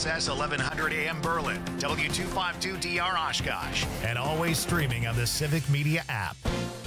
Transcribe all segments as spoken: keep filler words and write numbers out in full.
S S eleven hundred A M Berlin, W two fifty-two D R Oshkosh, and always streaming on the Civic Media app.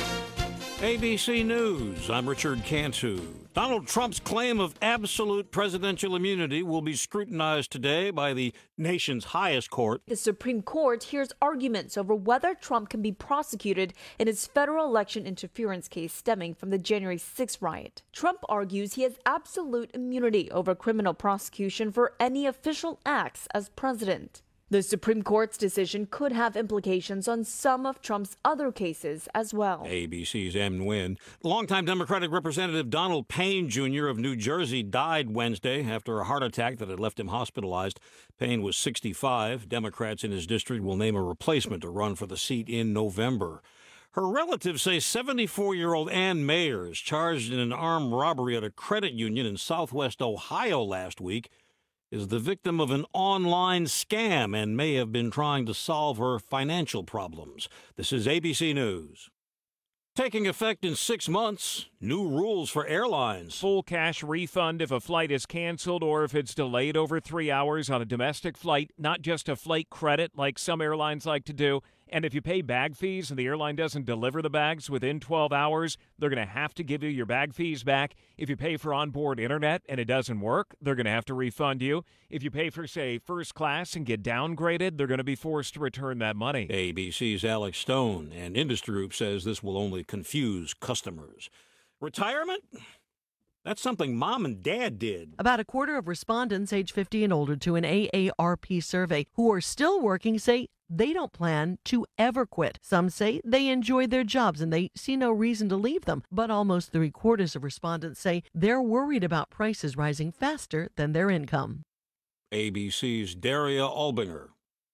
A B C News, I'm Richard Cantu. Donald Trump's claim of absolute presidential immunity will be scrutinized today by the nation's highest court. The Supreme Court hears arguments over whether Trump can be prosecuted in his federal election interference case stemming from the January sixth riot. Trump argues he has absolute immunity over criminal prosecution for any official acts as president. The Supreme Court's decision could have implications on some of Trump's other cases as well. A B C's M. Nguyen. Longtime Democratic Representative Donald Payne, Junior of New Jersey died Wednesday after a heart attack that had left him hospitalized. Payne was sixty-five. Democrats in his district will name a replacement to run for the seat in November. Her relatives say seventy-four-year-old Ann Mayers, charged in an armed robbery at a credit union in southwest Ohio last week, is the victim of an online scam and may have been trying to solve her financial problems. This is A B C News. Taking effect in six months, new rules for airlines. Full cash refund if a flight is canceled or if it's delayed over three hours on a domestic flight, not just a flight credit like some airlines like to do. And if you pay bag fees and the airline doesn't deliver the bags within twelve hours, they're going to have to give you your bag fees back. If you pay for onboard internet and it doesn't work, they're going to have to refund you. If you pay for, say, first class and get downgraded, they're going to be forced to return that money. A B C's Alex Stone, and Industry Group says this will only confuse customers. Retirement? That's something Mom and Dad did. About a quarter of respondents age fifty and older to an A A R P survey who are still working say they don't plan to ever quit. Some say they enjoy their jobs and they see no reason to leave them. But almost three quarters of respondents say they're worried about prices rising faster than their income. A B C's Daria Albinger.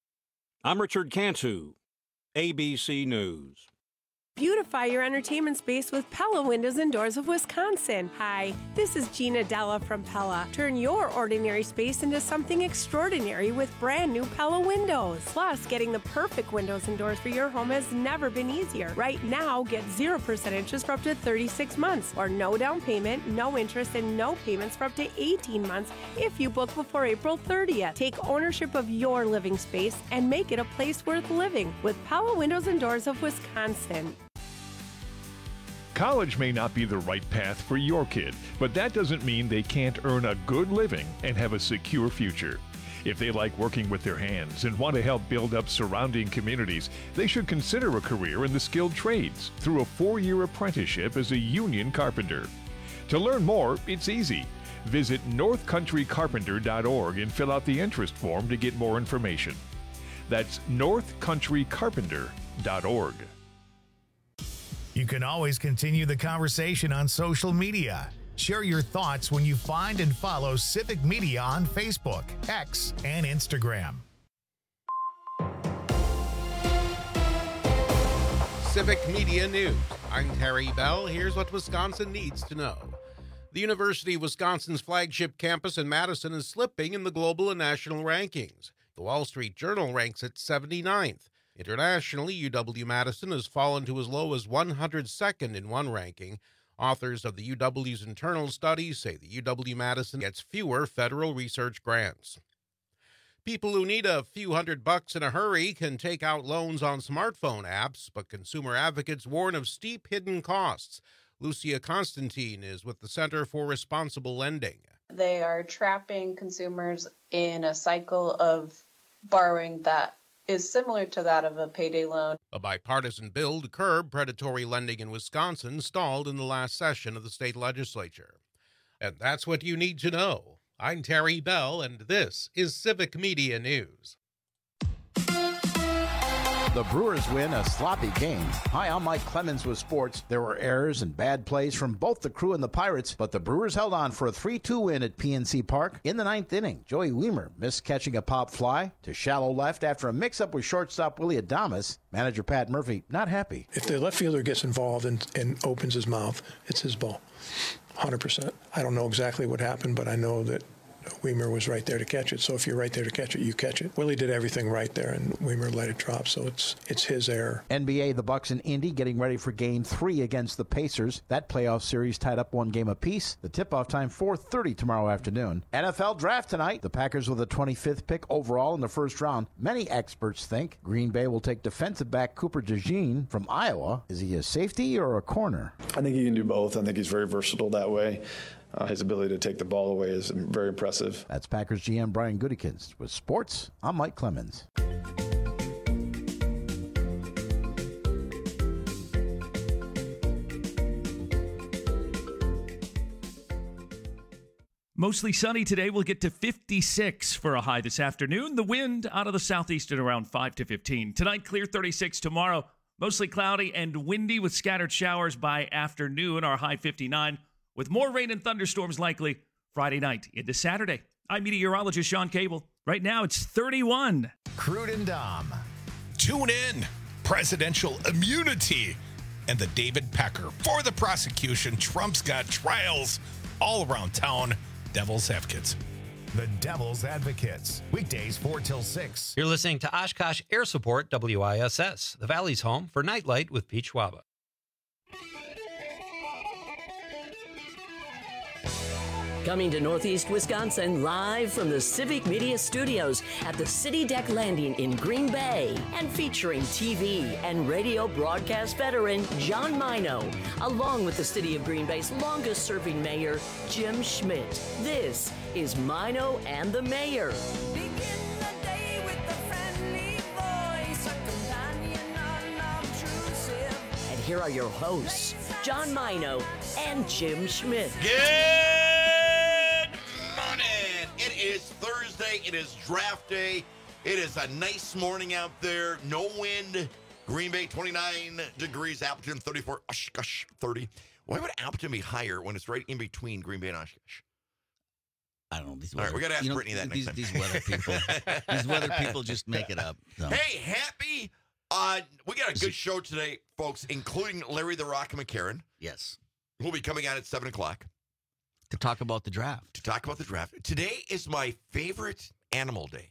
I'm Richard Cantu, A B C News. Beautify your entertainment space with Pella Windows and Doors of Wisconsin. Hi, this is Gina Della from Pella. Turn your ordinary space into something extraordinary with brand new Pella windows. Plus, getting the perfect windows and doors for your home has never been easier. Right now, get zero percent interest for up to thirty-six months, or no down payment, no interest, and no payments for up to eighteen months if you book before April thirtieth. Take ownership of your living space and make it a place worth living with Pella Windows and Doors of Wisconsin. College may not be the right path for your kid, but that doesn't mean they can't earn a good living and have a secure future. If they like working with their hands and want to help build up surrounding communities, they should consider a career in the skilled trades through a four-year apprenticeship as a union carpenter. To learn more, it's easy. Visit north country carpenter dot org and fill out the interest form to get more information. That's north country carpenter dot org. You can always continue the conversation on social media. Share your thoughts when you find and follow Civic Media on Facebook, X, and Instagram. Civic Media News. I'm Terry Bell. Here's what Wisconsin needs to know. The University of Wisconsin's flagship campus in Madison is slipping in the global and national rankings. The Wall Street Journal ranks it seventy-ninth. Internationally, U W-Madison has fallen to as low as one hundred second in one ranking. Authors of the U W's internal studies say the U W-Madison gets fewer federal research grants. People who need a few hundred bucks in a hurry can take out loans on smartphone apps, but consumer advocates warn of steep hidden costs. Lucia Constantine is with the Center for Responsible Lending. They are trapping consumers in a cycle of borrowing that is similar to that of a payday loan. A bipartisan bill to curb predatory lending in Wisconsin stalled in the last session of the state legislature. And that's what you need to know. I'm Terry Bell, and this is Civic Media News. The Brewers win a sloppy game. Hi, I'm Mike Clemens with sports. There were errors and bad plays from both the Crew and the Pirates, but the Brewers held on for a three two win at P N C Park. In the ninth inning, Joey Wiemer missed catching a pop fly to shallow left after a mix-up with shortstop Willie Adames. Manager Pat Murphy not happy. If the left fielder gets involved and, and opens his mouth, it's his ball. one hundred percent. I don't know exactly what happened, but I know that Weimer was right there to catch it. So if you're right there to catch it, you catch it. Willie did everything right there, and Weimer let it drop. So it's it's his error. N B A, the Bucks and Indy getting ready for Game Three against the Pacers. That playoff series tied up one game apiece. The tip-off time four thirty tomorrow afternoon. N F L draft tonight. The Packers with the twenty-fifth pick overall in the first round. Many experts think Green Bay will take defensive back Cooper DeJean from Iowa. Is he a safety or a corner? I think he can do both. I think he's very versatile that way. Uh, his ability to take the ball away is very impressive. That's Packers G M Brian Gutekunst. With sports, I'm Mike Clemens. Mostly sunny today. We'll get to fifty-six for a high this afternoon. The wind out of the southeast at around five to fifteen. Tonight, clear thirty-six. Tomorrow, mostly cloudy and windy with scattered showers by afternoon. Our high fifty-nine with more rain and thunderstorms likely Friday night into Saturday. I'm meteorologist Sean Cable. Right now, it's thirty-one. Crude and Dom. Tune in. Presidential immunity and the David Pecker. For the prosecution, Trump's got trials all around town. Devil's Advocates. The Devil's Advocates. Weekdays four till six. You're listening to Oshkosh Air Support W I S S, the Valley's home for Nightlight with Pete Schwaba. Coming to Northeast Wisconsin live from the Civic Media Studios at the City Deck Landing in Green Bay and featuring T V and radio broadcast veteran John Mino, along with the City of Green Bay's longest-serving mayor, Jim Schmidt. This is Mino and the Mayor. And here are your hosts, John Mino and Jim Schmidt. Good morning. It is Thursday. It is draft day. It is a nice morning out there. No wind. Green Bay, twenty-nine degrees. Appleton, thirty-four. Oshkosh, thirty. Why would Appleton be higher when it's right in between Green Bay and Oshkosh? I don't know. These All right, weather, we got to ask you know, Brittany that these, next these time. weather people. These weather people just make it up. So. Hey, happy. Uh, we got a good show today, folks, including Larry the Rock McCarron. Yes. Who'll be coming out at seven o'clock. To talk about the draft. To talk about the draft. Today is my favorite animal day.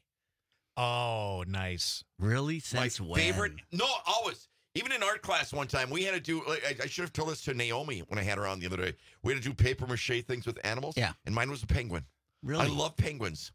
Oh, nice. Really? Since my when? favorite. No, always. Even in art class one time, we had to do, I, I should have told this to Naomi when I had her on the other day. We had to do paper mache things with animals. Yeah. And mine was a penguin. Really? I love penguins.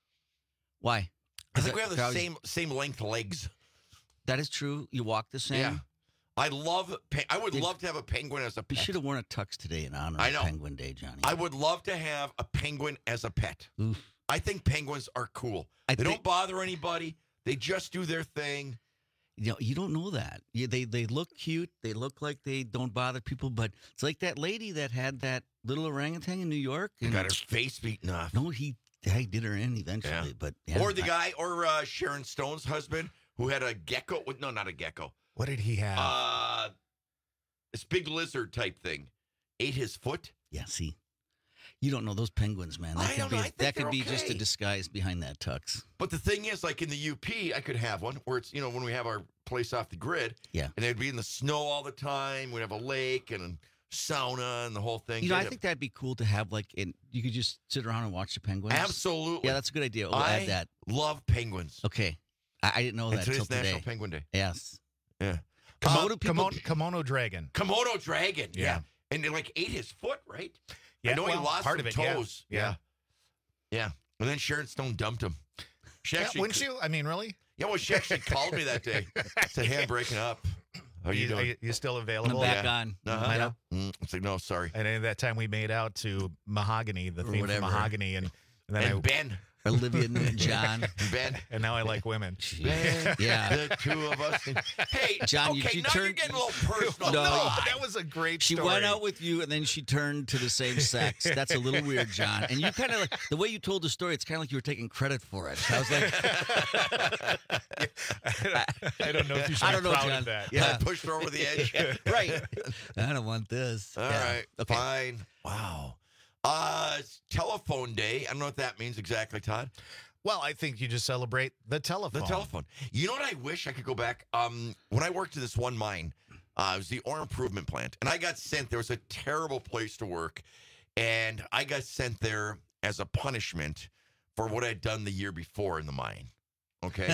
Why? I think we have the same same length legs. That is true. You walk the same. Yeah. I love, pe- I would Did- love to have a penguin as a You pet. should have worn a tux today in honor I of know. Penguin Day, Johnny. I would love to have a penguin as a pet. Oof. I think penguins are cool. I they think- don't bother anybody. They just do their thing. You know, you don't know that. You, they they look cute. They look like they don't bother people. But it's like that lady that had that little orangutan in New York. And got her face beaten off. No, he, he did her in eventually. Yeah. But yeah, or the I- guy, or uh, Sharon Stone's husband, who had a gecko. With, no, not a gecko. What did he have? Uh, this big lizard type thing. Ate his foot. Yeah, see, you don't know those penguins, man. That I could don't be know. I think that could they're be just a okay. disguise behind that tux. But the thing is, like in the U P, I could have one where it's, you know, when we have our place off the grid. Yeah. And they'd be in the snow all the time. We'd have a lake and a sauna and the whole thing. You know, They'd I have- think that'd be cool to have like in. You could just sit around and watch the penguins. Absolutely. Yeah, that's a good idea. We'll I add that. love penguins. Okay, I, I didn't know And that till today's today. National Penguin Day. Yes. Yeah. Komodo, Uh, Kimono, Kimono dragon. Komodo dragon. Yeah. Yeah. And it like ate his foot, right? Yeah, I know well, he lost part some of it, yeah. toes. Yeah. yeah. Yeah. And then Sharon Stone dumped him. She Yeah, actually, wouldn't you? I mean, really? Yeah, well, she actually called me that day. Said, hey, I'm breaking up. How you, you, doing? are you still available? I'm back Yeah. on. Uh-huh. I know. Mm, it's like, no, sorry. And then that time we made out to Mahogany, the Or theme for whatever. Mahogany, and, and then And I Ben. Olivia Newton-John. Ben. and now I like women. Ben. Yeah. The two of us. Hey, John, you- okay, you now you're turned- getting a little personal. No. Come on. that was a great She story. went out with you, and then she turned to the same sex. That's a little weird, John. And you kind of like the way you told the story. It's kind of like you were taking credit for it. I was like, I don't know if you should I be don't know, proud John. of that. Yeah, Yeah. pushed her over the edge. right. I don't want this. All Yeah. right, Okay. fine. Wow. Uh, it's telephone day. I don't know what that means exactly, Todd. Well, I think you just celebrate the telephone. The telephone. You know what I wish I could go back? Um, when I worked at this one mine, uh, it was the ore improvement plant, and I got sent. There was a terrible place to work, and I got sent there as a punishment for what I'd done the year before in the mine. Okay?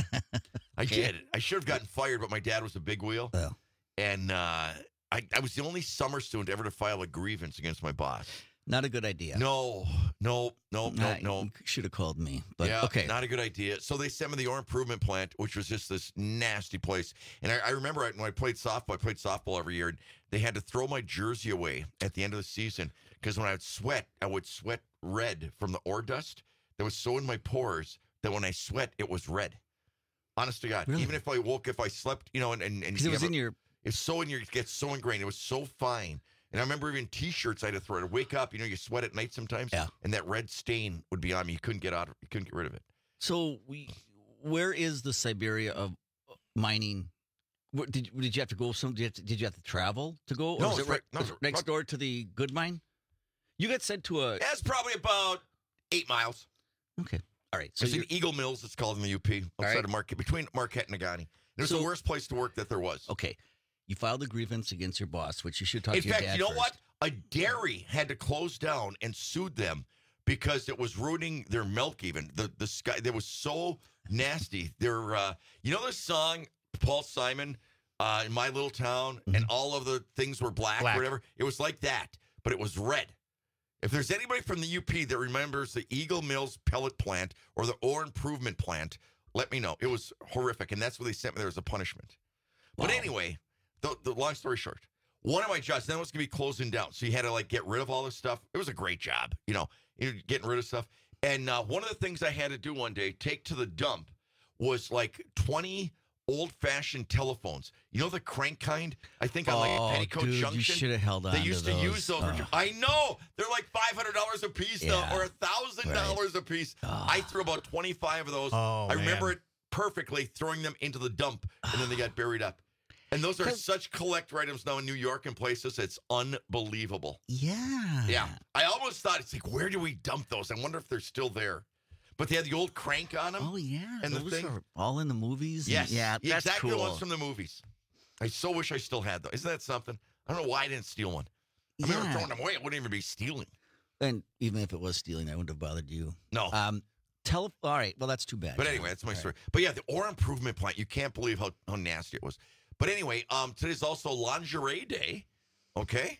I did. I should have gotten fired, but my dad was a big wheel. Oh. And uh, I, I was the only summer student ever to file a grievance against my boss. Not a good idea. No, no, no, no, no. Should have called me. But yeah, okay. Not a good idea. So they sent me to the Ore Improvement Plant, which was just this nasty place. And I, I remember when I played softball, I played softball every year, and they had to throw my jersey away at the end of the season because when I would sweat, I would sweat red from the ore dust that was so in my pores that when I sweat, it was red. Honest to God. Really? Even if I woke, if I slept, you know, and... and, and it was ever, in your... It's so in your... It gets so ingrained. It was so fine. And I remember even T-shirts I had to throw. I'd wake up, you know, you sweat at night sometimes, yeah. and that red stain would be on me. You couldn't get out of You couldn't get rid of it. So we, where is the Siberia of mining? Where, did, did you have to go? Some, did, you have to, did you have to travel to go? Or No, was it's it right, right- no, was it it's next right- door to the good mine? You got sent to a... That's probably about eight miles. Okay. All right. So it's in you're- Eagle Mills, it's called in the U P, outside right. of Marquette, between Marquette and Nagani. It was So- the worst place to work that there was. Okay. You filed a grievance against your boss, which you should talk In to your fact, dad you know first. what? A dairy had to close down and sued them because it was ruining their milk. Even the the sky, that was so nasty. Their, uh, you know, the song Paul Simon, uh, "In My Little Town," Mm-hmm. and all of the things were black, Black. or whatever. It was like that, but it was red. If there's anybody from the U P that remembers the Eagle Mills pellet plant or the Ore Improvement Plant, let me know. It was horrific, and that's what they sent me there as a punishment. But Wow. anyway, the, the long story short, one of my jobs, then it was going to be closing down. So you had to, like, get rid of all this stuff. It was a great job, you know, getting rid of stuff. And uh, one of the things I had to do one day, take to the dump, was like twenty old-fashioned telephones. You know the crank kind? I think on like Oh, Petticoat dude, you Junction. should have held on They to used to those. use those. Oh. I know. They're like five hundred dollars a piece Yeah. now, or one thousand dollars a piece. I threw about twenty-five of those. Oh, I remember man. it perfectly, throwing them into the dump, and then they got buried up. And those are such collector items now in New York and places. It's unbelievable. Yeah. Yeah. I almost thought, it's like, where do we dump those? I wonder if they're still there. But they had the old crank on them. Oh, yeah. And the Those thing. are all in the movies. Yes. Yeah, that's exactly cool. the ones from the movies. I so wish I still had those. Isn't that something? I don't know why I didn't steal one. I remember Yeah. throwing them away. It wouldn't even be stealing. And even if it was stealing, that wouldn't have bothered you. No. Um, tele- all right. Well, that's too bad. But anyway, that's my All story. But yeah, the Ore Improvement Plant, you can't believe how, how nasty it was. But anyway, um, today's also Lingerie Day. Okay.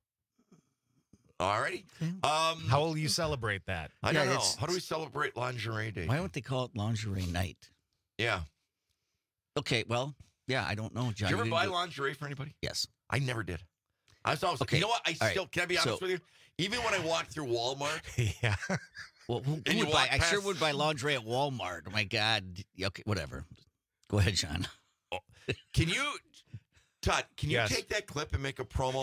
All righty. Um, How will you celebrate that? I Yeah, don't know. it's- How do we celebrate Lingerie Day? Why don't they call it lingerie night? Yeah. Okay. Well, yeah, I don't know, John. Did you ever didn't buy do- lingerie for anybody? Yes. I never did. I was always, Okay. you know what? I All right. still, can I be honest So- with you? Even when I walked through Walmart, yeah. Well, who, who And you would buy? walk I sure past- would buy lingerie at Walmart. Oh my God. Yeah, okay, whatever. Go ahead, John. can you, Todd, can you Yes. take that clip and make a promo?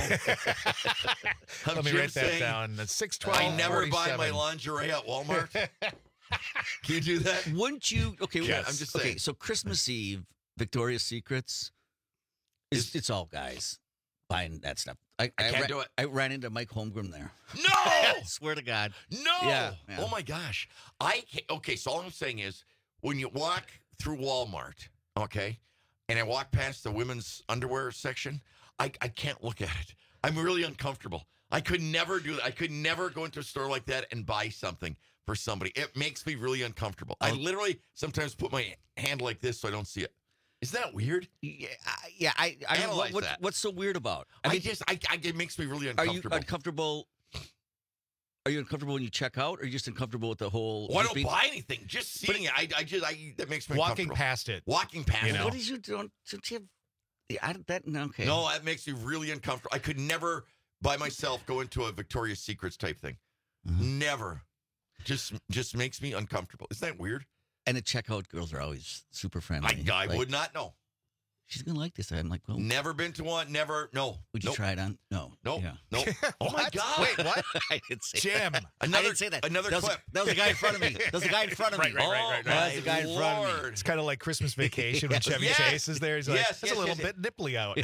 of Let me Jim write that saying, down. That's six twelve. I never buy my lingerie at Walmart. Can you do that? Wouldn't you? Okay, Yes. I'm just okay. saying. So Christmas Eve, Victoria's Secrets, is it's all guys buying that stuff. I, I can't ra- do it. I ran into Mike Holmgren there. No! I swear to God. No! Yeah, yeah. Oh my gosh. I can't, okay, so all I'm saying is when you walk through Walmart, okay, and I walk past the women's underwear section, I, I can't look at it. I'm really uncomfortable. I could never do that. I could never go into a store like that and buy something for somebody. It makes me really uncomfortable. I literally sometimes put my hand like this so I don't see it. Isn't that weird? Yeah, I, yeah. I, I Analyze what, what, that. What's so weird about? I, mean, just, I, I, it makes me really are you uncomfortable. uncomfortable? Are you uncomfortable when you check out, or are you just uncomfortable with the whole? Well, I just don't being- buy anything. Just seeing it, I, I just, I, that makes me Walking uncomfortable. past it. Walking past You it. know? What is you don't? Don't you have? Yeah, I, that okay. No, that makes me really uncomfortable. I could never, by myself, go into a Victoria's Secrets type thing. Mm-hmm. Never. Just, just makes me uncomfortable. Isn't that weird? And the checkout girls are always super friendly. I, I Like, would not know. She's gonna like this. I'm like, well, Never been to one. Never. No. would you nope. try it on? No. Nope. Yeah. Nope. Oh my What? God. Wait, what? I didn't say Jim. that. Another, I didn't say that. Another that was, clip. That was the guy in front of me. That was the guy in front of me. Right, right, right, right, That right. was the guy in front of me. Lord. It's kind of like Christmas Vacation when Chevy Yes. Chase is there. He's like, Yes, it's yes, a little yes, bit nipply out.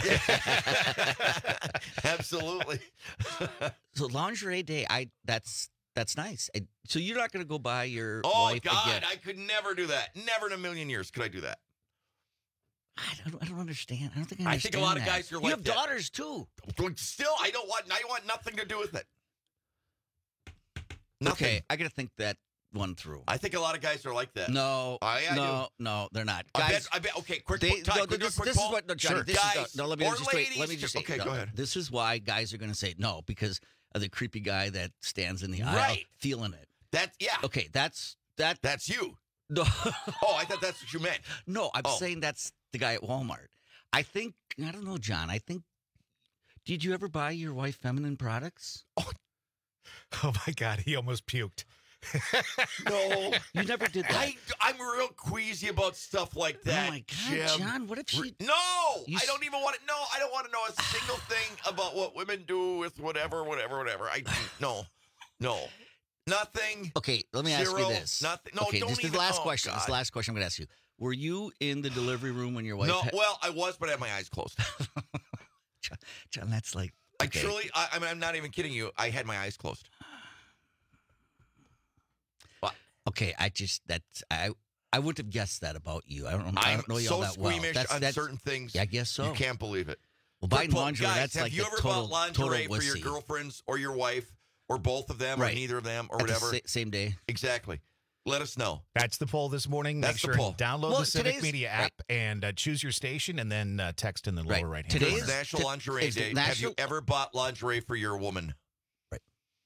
Absolutely. So lingerie day, I that's that's nice. I, so you're not gonna go buy your Oh, wife God. again? I could never do that. Never in a million years could I do that. I don't, I don't understand. I don't think I I understand think a lot of that. guys are You like have that. daughters too. Still, I don't want, I want nothing to do with it. Nothing. Okay, I got to think that one through. I think a lot of guys are like that. No, I, I no, do. no, they're not. I Guys, bet, I bet, okay, quick, they, Todd, no, quick, this, quick this poll. is what, no, Johnny, Sure. this Guys, is, no, let me or just wait. Let ladies, me just okay, no, go ahead. This is why guys are going to say no, because of the creepy guy that stands in the aisle Right. feeling it. That's, yeah. Okay, that's, that. That's you. No. Oh, I thought that's what you meant. No, I'm Oh. saying that's the guy at Walmart. I think, I don't know, John, I think, did you ever buy your wife feminine products? Oh, my God. He almost puked. No. You never did that. I, I'm real queasy about stuff like that. Oh, my God, Jim. John, what if she... No, You I s- don't even want to. No, I don't want to know a single thing about what women do with whatever, whatever, whatever. I no, no, nothing. Okay, let me ask Zero, you this. Nothing. No, okay, don't this is even. the last oh, question. This is the God. last question I'm going to ask you. Were you in the delivery room when your wife... No, had- well, I was, but I had my eyes closed. John, John, that's like... I okay. truly, I, I mean, I'm not even kidding you. I had my eyes closed. What? Okay, I just... That's... I I wouldn't have guessed that about you. I don't, I I'm don't know you so all that well. squeamish That's, on that's, certain things. Yeah, I guess so. You can't believe it. Well, Quick buying poll, lingerie, guys, that's have like you the ever total, bought lingerie total for your wussy. girlfriends or your wife or both of them Right. or neither of them or At the whatever? sa- same day. Exactly. Let us know. That's the poll this morning. That's Make the sure poll. and download Well, the Civic today's- Media app and uh, choose your station and then uh, text in the lower Right. right hand Today It's is- corner. National t- Lingerie it's Day. Have National- you ever bought lingerie for your woman? Right.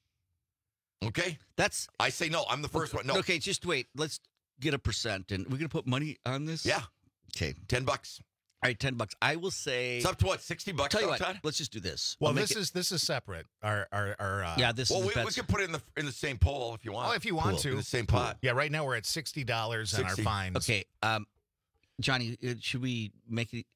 Okay. That's... I say no. I'm the first one. No. Okay, just wait. Let's get a percent. And we're going to put money on this? Yeah. Okay. Ten bucks. All right, ten bucks. I will say... It's up to what? Sixty bucks. Tell you now, what, Todd? let's just do this. Well, I'll make this it- is this is separate. Our our, our uh, Yeah, this Well, is we, the we best. can put it in the in the same poll if you want. Oh, if you want Cool. in to. the same pot. Yeah, right now we're at sixty dollars on our sixty. fines. Okay, um, Johnny, uh, should we make it...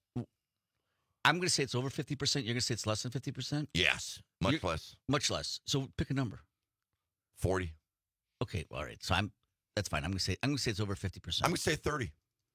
I'm going to say it's over fifty percent. You're going to say it's less than fifty percent? Yes. Much You're- less. Much less. So pick a number. Forty. Okay, all right. So I'm... That's fine. I'm going to say I'm going to say it's over fifty percent. I'm gonna say thirty.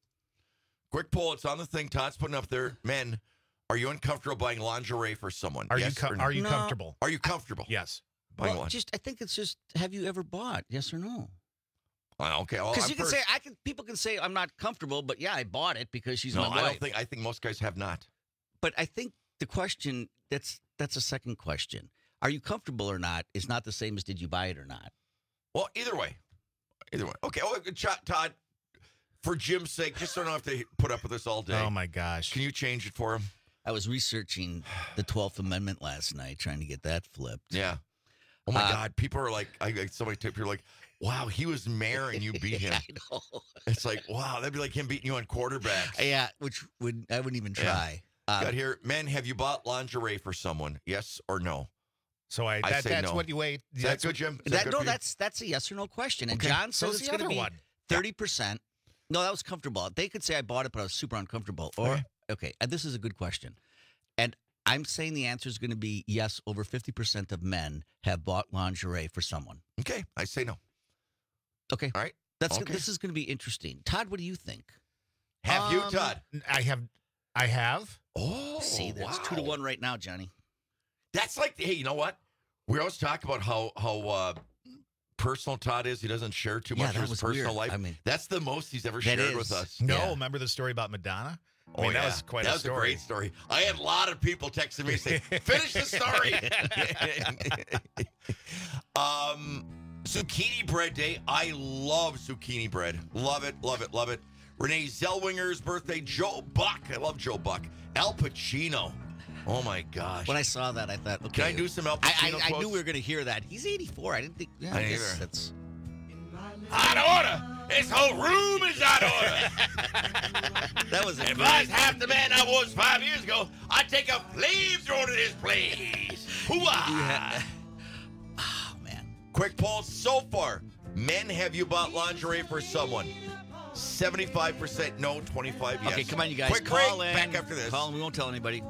Quick poll. It's on the thing. Todd's putting up there. Men, are you uncomfortable buying lingerie for someone? Are yes you co- or no? are you No. comfortable? Are you comfortable? Yes. Buying Well, one. just I think it's just have you ever bought? Yes or no? Oh, okay. Well, Because I'm you can first. say I can. People can say I'm not comfortable, but yeah, I bought it because she's no. my I wife. don't think. I think most guys have not. But I think the question that's that's a second question. Are you comfortable or not? Is not the same as did you buy it or not. Well, either way. Either way. Okay. Oh, Ch- Todd. For Jim's sake, just so I don't have to put up with this all day. Oh my gosh. Can you change it for him? I was researching the twelfth Amendment last night, trying to get that flipped. Yeah. Oh my Uh, God. People are like, I I- somebody typed here like, wow, he was mayor and you beat him. I know. It's like, wow, that'd be like him beating you on quarterbacks. Yeah, which would I wouldn't even Yeah. try. Um, Got here, men. Have you bought lingerie for someone? Yes or no? So I, I that, say that's no. what you wait. Is that good, Jim? Is that, good no, for you? that's that's a yes or no question. And Okay. John So says is it's the going to other be one. thirty percent. No, that was comfortable. They could say I bought it, but I was super uncomfortable. Or Okay. okay, and this is a good question. And I'm saying the answer is going to be yes. Over fifty percent of men have bought lingerie for someone. Okay, I say no. Okay, All right. that's Okay. this is going to be interesting. Todd, what do you think? Have you, Um, Todd? I have. I have. Oh, See, that's wow. two to one right now, Johnny. That's like, hey, you know what? We always talk about how how uh, personal Todd is. He doesn't share too Yeah, much that of his was personal weird. life. I mean, that's the most he's ever that shared is. with us. No, Yeah. remember the story about Madonna? I Oh, mean, yeah. that was quite that a was story. a great story. I had a lot of people texting me saying, "Finish the story." um, zucchini bread day. I love zucchini bread. Love it. Love it. Love it. Renee Zellwinger's birthday. Joe Buck. I love Joe Buck. Al Pacino. Oh my gosh. When I saw that, I thought, okay. Can I do some Al I, Pacino I, I quotes? knew we were going to hear that. He's eighty-four. I didn't think. Yeah, I I didn't guess either. that's. Out of order. This whole room is out of order. That was a If great- I was half the man I was five years ago, I'd take a flamethrower to this place. Hooah! Oh man. Quick poll so far. Men, have you bought lingerie for someone? seventy-five percent no, twenty-five yes. Okay, come on, you guys. Quick Call break. in. Back after this. Call in. We won't tell anybody.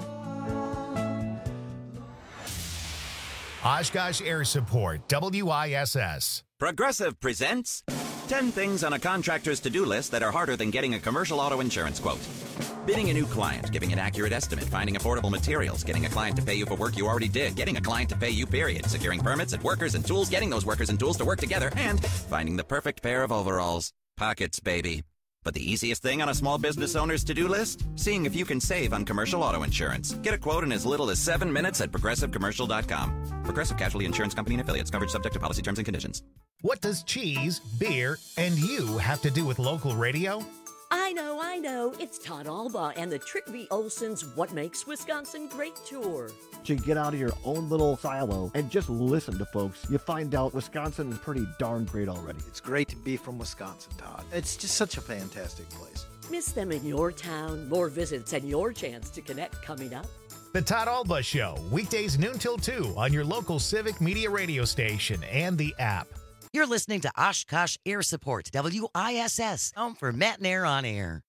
Oshkosh Air Support, W I S S. Progressive presents ten things on a contractor's to-do list that are harder than getting a commercial auto insurance quote. Bidding a new client, giving an accurate estimate, finding affordable materials, getting a client to pay you for work you already did, getting a client to pay you, period, securing permits and workers and tools, getting those workers and tools to work together, and finding the perfect pair of overalls. Pockets, baby. But the easiest thing on a small business owner's to-do list? Seeing if you can save on commercial auto insurance. Get a quote in as little as seven minutes at progressive commercial dot com. Progressive Casualty Insurance Company and Affiliates. Coverage subject to policy terms and conditions. What does cheese, beer, and you have to do with local radio? I know, I know. It's Todd Alba and the Trick V. Olson's What Makes Wisconsin Great tour. You get out of your own little silo and just listen to folks. You find out Wisconsin is pretty darn great already. It's great to be from Wisconsin, Todd. It's just such a fantastic place. Miss them in your town. More visits and your chance to connect coming up. The Todd Alba Show, weekdays noon till two on your local Civic Media radio station and the app. You're listening to Oshkosh Air Support, W I S S, home for Matt and Air on Air.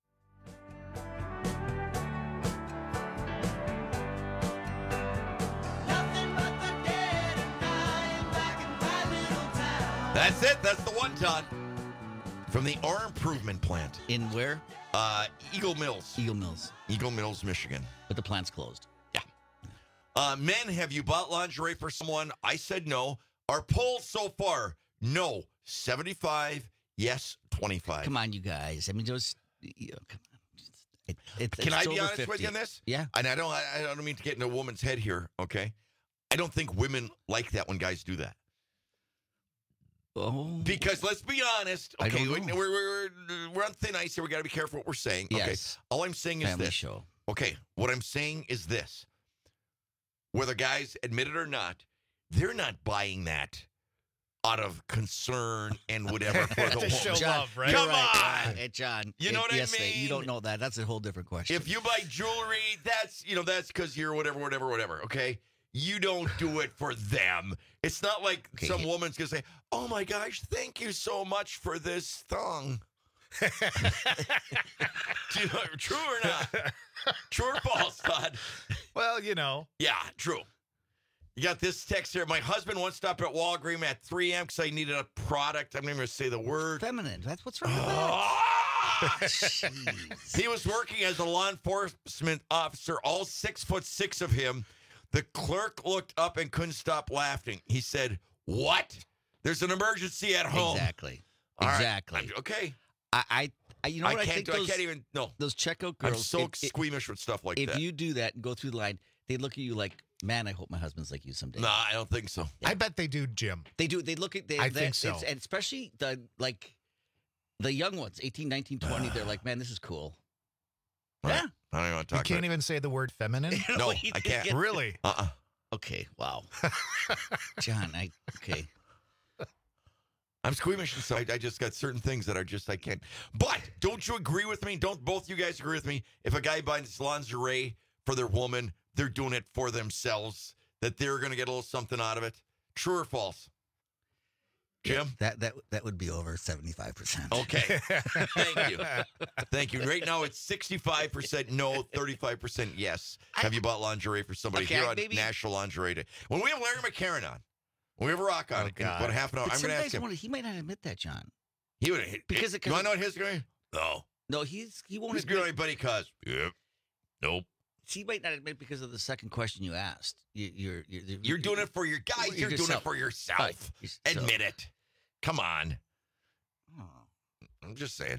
That's it. That's the one, Todd. From the R Improvement Plant. In where? Uh, Eagle Mills. Eagle Mills. Eagle Mills, Michigan. But the plant's closed. Yeah. Uh, men, have you bought lingerie for someone? I said no. Our poll so far, no. seventy-five, yes, twenty-five. Come on, you guys. I mean, just, you know, come on. It, it, Can it's I be over honest fifty. with you on this? Yeah. And I don't, I, I don't mean to get in a woman's head here, okay? I don't think women like that when guys do that. Oh. Because let's be honest, I okay, don't know. we're, we're, we're on thin ice here. We got to be careful what we're saying. Okay. Yes. All I'm saying is Family this. show. Okay. What I'm saying is this. Whether guys admit it or not, they're not buying that out of concern and whatever for the To woman. show John, love, right? Come right. on. Hey, John. You know it, what I yes, mean? You don't know that. That's a whole different question. If you buy jewelry, that's, you know, that's because you're whatever, whatever, whatever, okay? You don't do it for them. It's not like Okay. some woman's going to say, oh my gosh, thank you so much for this thong. Do you know, true or not? True or false, Todd? Well, you know. Yeah, true. You got this text here. My husband once stopped at Walgreens at three a.m. because I needed a product. I'm not even going to say the word. Feminine. That's what's wrong with Ah! that. Jeez. He was working as a law enforcement officer, all six foot six of him. The clerk looked up and couldn't stop laughing. He said, what? There's an emergency at home. Exactly. All right. Exactly. I'm- okay. I, I, I, you know I what I, can't think do- those, I can't even, no. those checkout girls. I'm so if- if- squeamish with stuff like if that. you do that and go through the line, they look at you like, man, I hope my husband's like you someday. No, I don't think so. I bet they do, Jim. They do. They look at. They, I that- think so. it's- and especially the like, the young ones, eighteen, nineteen, twenty. They're like, man, this is cool. Right. Yeah. I don't even want to You talk can't about even say the word feminine? No, he I didn't can't. get- Really? Uh-uh. Okay. Wow. John, I okay. I'm squeamish inside. I just got certain things that are just, I can't. But don't you agree with me? Don't both you guys agree with me? If a guy buys lingerie for their woman, they're doing it for themselves, that they're going to get a little something out of it? True or false? Jim? That that that would be over seventy-five percent. Okay. Thank you. Thank you. Right now it's sixty-five percent no, thirty-five percent yes. Have you bought lingerie for somebody Okay, here on maybe- National Lingerie Day? When we have Larry McCarron on, when we have a rock on Oh, in God. about half an hour, But I'm some going to guys ask him. wanna- he might not admit that, John. He would Because it, it- you want to know what his going? No. No, he's he won't He's admit. going buddy cuz. Yep. Nope. He might not admit because of the second question you asked. You, you're, you're You're doing it for your guys. You're You're, doing yourself. it for yourself. Right. Yourself. Admit it. Come on. I'm just saying.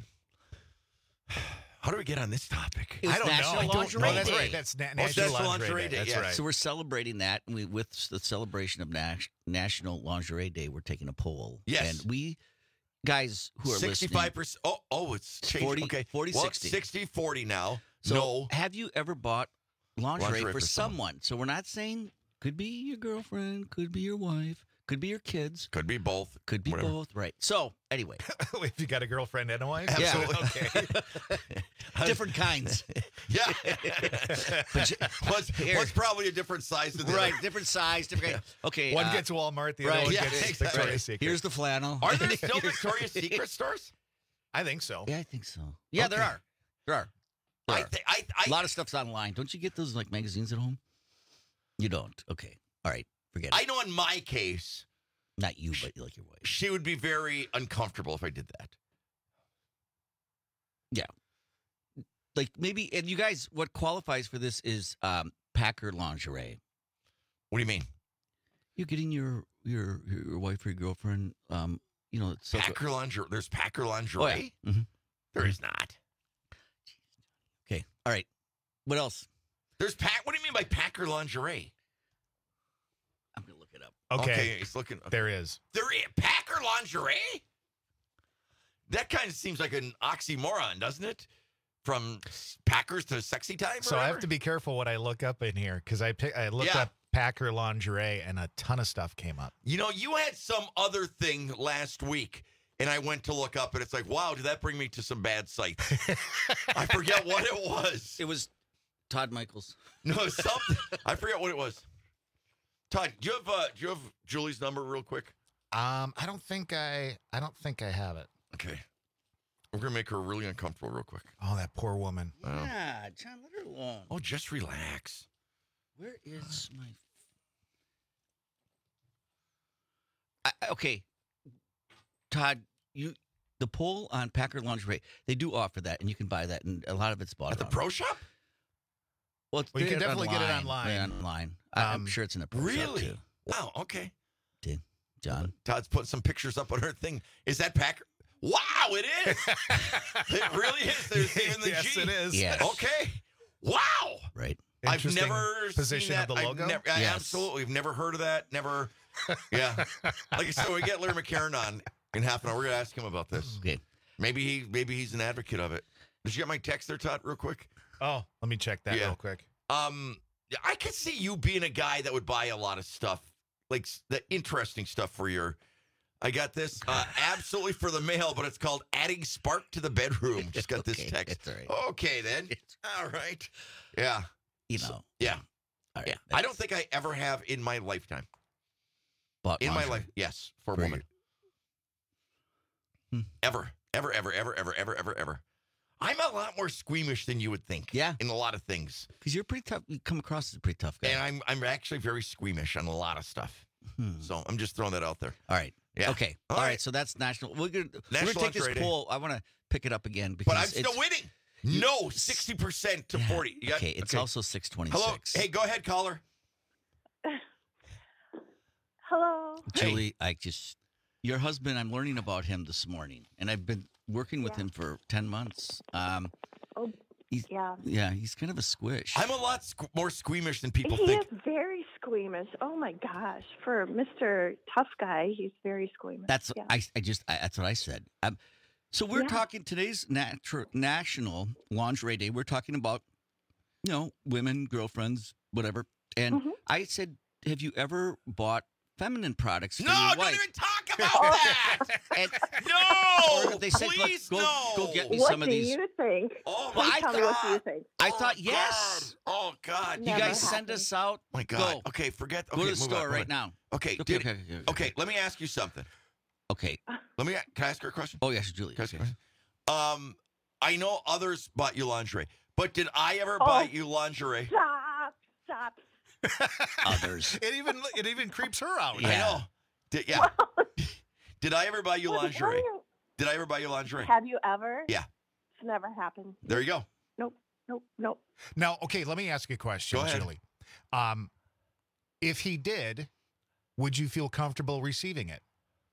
How do we get on this topic? It was I don't National know. I don't Lingerie know. That's Day. right. That's na- Oh, National National Lingerie, Lingerie Day. Day, That's yes. right. So we're celebrating that, and we, with the celebration of Nas- National Lingerie Day, we're taking a poll. Yes. And we, guys who are sixty-five listening, percent. Oh, oh, it's changed. forty, okay. forty, well, sixty. sixty forty now. So no. have you ever bought lingerie, Lingerie for, for someone. someone? So we're not saying could be your girlfriend, could be your wife, could be your kids, Could be both. could be Whatever. both. Right. So anyway, if you got a girlfriend and a wife? Absolutely. Okay. different kinds. Yeah. But you- what's, Here. what's probably a different size to the right, other. different size, different. kind. Okay. One uh, gets Walmart, the right, other one yeah, gets exactly. Victoria's Secret. Here's the flannel. Are there still Victoria's Secret stores? I think so. Yeah, I think so. Yeah, there Okay. are. There are. There I, are. th- I, I, A lot of stuff's online. Don't you get those like magazines at home? You don't. Okay. All right. Forget it. I know in my case, Not you, but like your wife. she would be very uncomfortable if I did that. Yeah. Like maybe, and you guys, what qualifies for this is um, Packer lingerie. What do you mean? You're getting your your your wife or your girlfriend, um, you know, it's Packer lingerie. There's Packer lingerie. Oh, yeah. Mhm. There is not. Okay. All right. What else? There's Pack. What do you mean by Packer lingerie? I'm going to look it up. Okay. okay he's looking. Okay. There is. There is Packer lingerie? That kind of seems like an oxymoron, doesn't it? From Packers to sexy time? So I have to be careful what I look up in here because I pick, I looked Yeah. up Packer lingerie and a ton of stuff came up. You know, you had some other thing last week, and I went to look up, and it's like, wow, did that bring me to some bad sites? I forget what it was. It was Todd Michaels. No, something. I forget what it was. Todd, do you have uh, do you have Julie's number real quick? Um, I don't think I I don't think I have it. Okay. We're gonna make her really uncomfortable real quick. Oh, that poor woman. Yeah, John, let her alone. Oh, just relax. Where is my... I, okay, Todd, you the poll on Packer lingerie, they do offer that, and you can buy that, and a lot of it's bought At the on. pro shop? Well, it's Well, you there can definitely get it online. online. Yeah, online. I, I'm Um, sure it's in the pro shop, Really? too. Wow, okay. Did John? Todd's put some pictures up on her thing. Is that Packer? Wow, it is. It really is. There's even the Yes, G. it is. Yes. Okay. Wow. Right. I've Interesting never position seen of that. the I've logo. never, I Yes. absolutely. I've never heard of that. Never. Yeah. Like I said, when we get Larry McCarron on in half an hour, we're gonna ask him about this. Okay. Maybe he, maybe he's an advocate of it. Did you get my text there, Todd? Real quick. Oh, let me check that Yeah. real quick. Um, I could see you being a guy that would buy a lot of stuff, like s- the interesting stuff for your. I got this uh, absolutely for the mail, but it's called adding spark to the bedroom. Just got this Okay, text. it's all right. Okay, then. All right. Yeah. You So- know. yeah. All right, Yeah. I don't think I ever have in my lifetime. Bought In my lingerie. life, yes, for a For woman. Hmm. Ever, ever, ever, ever, ever, ever, ever, ever. I'm a lot more squeamish than you would think. Yeah. In a lot of things. Because you're pretty tough. You come across as a pretty tough guy. And I'm I'm actually very squeamish on a lot of stuff. Hmm. So I'm just throwing that out there. All right. Yeah. Okay. All All right. right. So that's national. We're gonna we're National gonna take this Lingerie Day. poll. I want to pick it up again because But I'm still it's, winning. No, sixty percent to Yeah. forty. You got- Okay. It's also six twenty-six. Hello. Hey, go ahead, caller. Hello. Julie, I just your husband. I'm learning about him this morning, and I've been working with Yeah. him for ten months. Um, Oh, he's, yeah. yeah, he's kind of a squish. I'm a lot squ- more squeamish than people he think. is very squeamish. Oh my gosh, for Mister Tough Guy, he's very squeamish. That's yeah. I. I just I, that's what I said. Um, so we're Yeah. talking today's natu- National Lingerie Day. We're talking about you know women, girlfriends, whatever. And Mhm. I said, have you ever bought feminine products for No, your don't wife? even talk about that. And, No, or they said, look, please go, no. go get me What some of do these. you think? Oh Well, my I Tell me God. what do you think? I Oh, thought yes. God. Oh God. You Never guys send happened. us out. My God. Go. Okay, forget. Go Okay, to the move store on, move right on. now. Okay, Okay, did- okay, okay, okay. okay. Let me ask you something. Okay. Let me. Can I ask her a question? Oh yes, Julie. Can I ask her a Okay. question? Um, I know others bought you lingerie, but did I ever Oh. buy you lingerie? Stop! Stop! Others. It even it even creeps her out. Yeah. I know. Did, yeah. Did I ever buy you What- lingerie? what are you- Did I ever buy you lingerie? Have you ever? Yeah. It's never happened. There you go. Nope. Nope. Nope. Now, okay, let me ask you a question, Go ahead. Julie. Um, if he did, would you feel comfortable receiving it?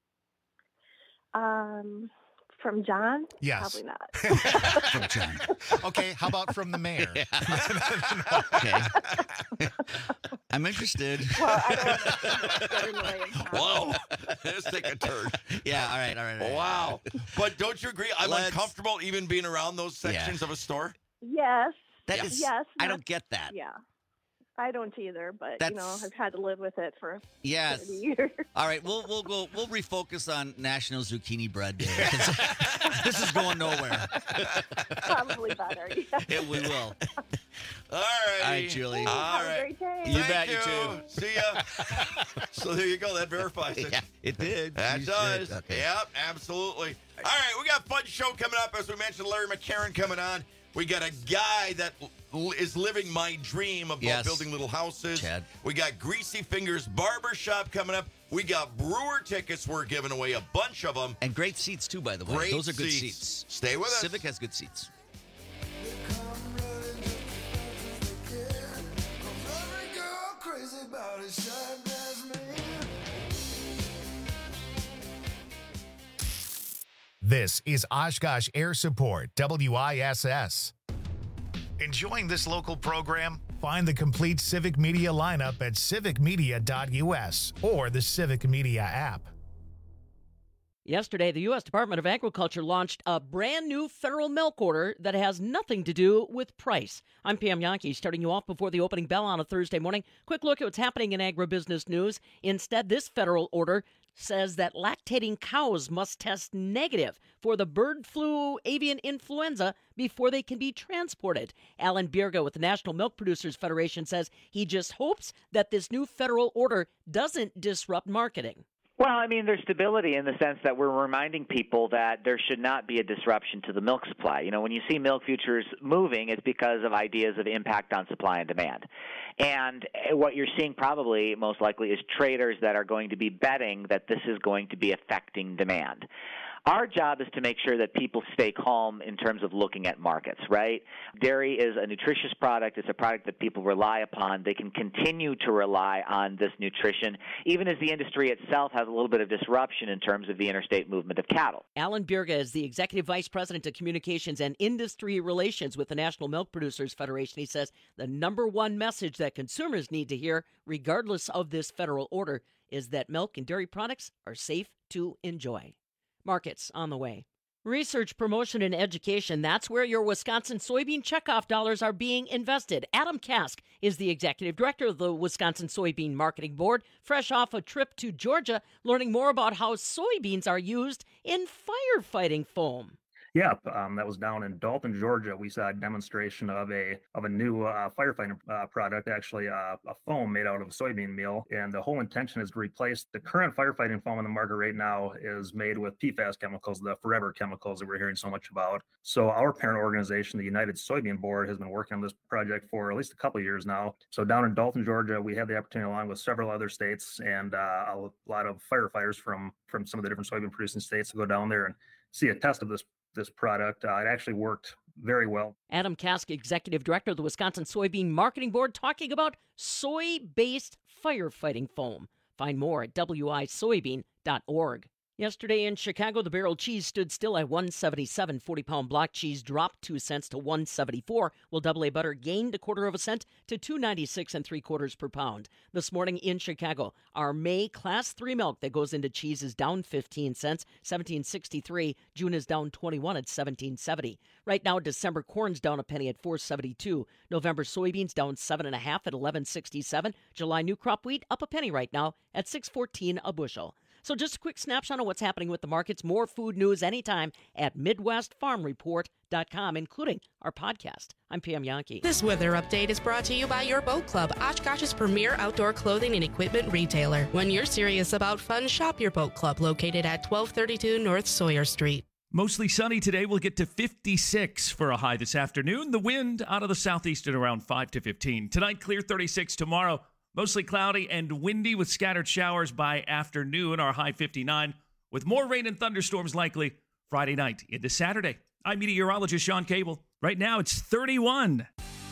Um, from John? Yes. Probably not. From John. Okay, how about from the mayor? Okay. I'm interested. Well, I don't get in the way of John. Whoa. Let's take a turn. Yeah. All right. All right. All right. Wow. But don't you agree? I'm Let's- uncomfortable even being around those sections of a store. Yes. That is. Yes. I not- don't get that. Yeah. I don't either, but you know, That's- I've had to live with it for Yes. thirty years. All right. We'll we'll go. We'll refocus on National Zucchini Bread Day. This is going nowhere. Probably better. Yeah. It we will. All right. All right, Julie. All Have a right. great day. You Thank bet. you. You too. See ya. So there you go. That verifies it. Yeah, it did. That You does. should. Okay. Yep, absolutely. All right, we got a fun show coming up. As we mentioned, Larry McCarron coming on. We got a guy that l- is living my dream about Yes. building little houses. Chad. We got Greasy Fingers Barbershop coming up. We got Brewer tickets. We're giving away a bunch of them. And great seats too, by the way. Great Those are good seats. seats. Stay with us. Civic has good seats. This is Oshkosh Air Support, W I S S. Enjoying this local program? Find the complete Civic Media lineup at civic media dot U S or the Civic Media app. Yesterday, the U S Department of Agriculture launched a brand new federal milk order that has nothing to do with price. I'm Pam Yankee, starting you off before the opening bell on a Thursday morning. Quick look at what's happening in agribusiness news. Instead, this federal order says that lactating cows must test negative for the bird flu avian influenza before they can be transported. Alan Bierga with the National Milk Producers Federation says he just hopes that this new federal order doesn't disrupt marketing. Well, I mean, there's stability in the sense that we're reminding people that there should not be a disruption to the milk supply. You know, when you see milk futures moving, it's because of ideas of impact on supply and demand. And what you're seeing probably most likely is traders that are going to be betting that this is going to be affecting demand. Our job is to make sure that people stay calm in terms of looking at markets, right? Dairy is a nutritious product. It's a product that people rely upon. They can continue to rely on this nutrition, even as the industry itself has a little bit of disruption in terms of the interstate movement of cattle. Alan Bierga is the Executive Vice President of Communications and Industry Relations with the National Milk Producers Federation. He says the number one message that consumers need to hear, regardless of this federal order, is that milk and dairy products are safe to enjoy. Markets on the way. Research, promotion, and education, that's where your Wisconsin soybean checkoff dollars are being invested. Adam Kask is the executive director of the Wisconsin Soybean Marketing Board, fresh off a trip to Georgia, learning more about how soybeans are used in firefighting foam. Yeah, um, that was down in Dalton, Georgia. We saw a demonstration of a of a new uh, firefighting uh, product, actually uh, a foam made out of soybean meal. And the whole intention is to replace the current firefighting foam on the market right now is made with P FAS chemicals, the forever chemicals that we're hearing so much about. So our parent organization, the United Soybean Board, has been working on this project for at least a couple of years now. So down in Dalton, Georgia, we had the opportunity, along with several other states and uh, a lot of firefighters from from some of the different soybean producing states, to go down there and see a test of this this product. Uh, it actually worked very well. Adam Kask, Executive Director of the Wisconsin Soybean Marketing Board, talking about soy-based firefighting foam. Find more at w i soybean dot org. Yesterday in Chicago, the barrel cheese stood still at one seventy-seven. forty-pound block cheese dropped two cents to one seventy-four, while double A butter gained a quarter of a cent to two ninety-six and three quarters per pound. This morning in Chicago, our May Class three milk that goes into cheese is down fifteen cents, seventeen sixty-three. June is down twenty-one at seventeen seventy. Right now, December corn's down a penny at four seventy-two. November soybeans down seven and a half at eleven sixty-seven. July new crop wheat up a penny right now at six fourteen a bushel. So just a quick snapshot of what's happening with the markets. More food news anytime at midwest farm report dot com, including our podcast. I'm Pam Yankee. This weather update is brought to you by Your Boat Club, Oshkosh's premier outdoor clothing and equipment retailer. When you're serious about fun, shop Your Boat Club, located at twelve thirty-two North Sawyer Street. Mostly sunny today. We'll get to fifty-six for a high this afternoon. The wind out of the southeast at around five to fifteen. Tonight, clear thirty-six. Tomorrow, mostly cloudy and windy with scattered showers by afternoon. Our high fifty-nine, with more rain and thunderstorms likely Friday night into Saturday. I'm meteorologist Sean Cable. Right now, it's thirty-one.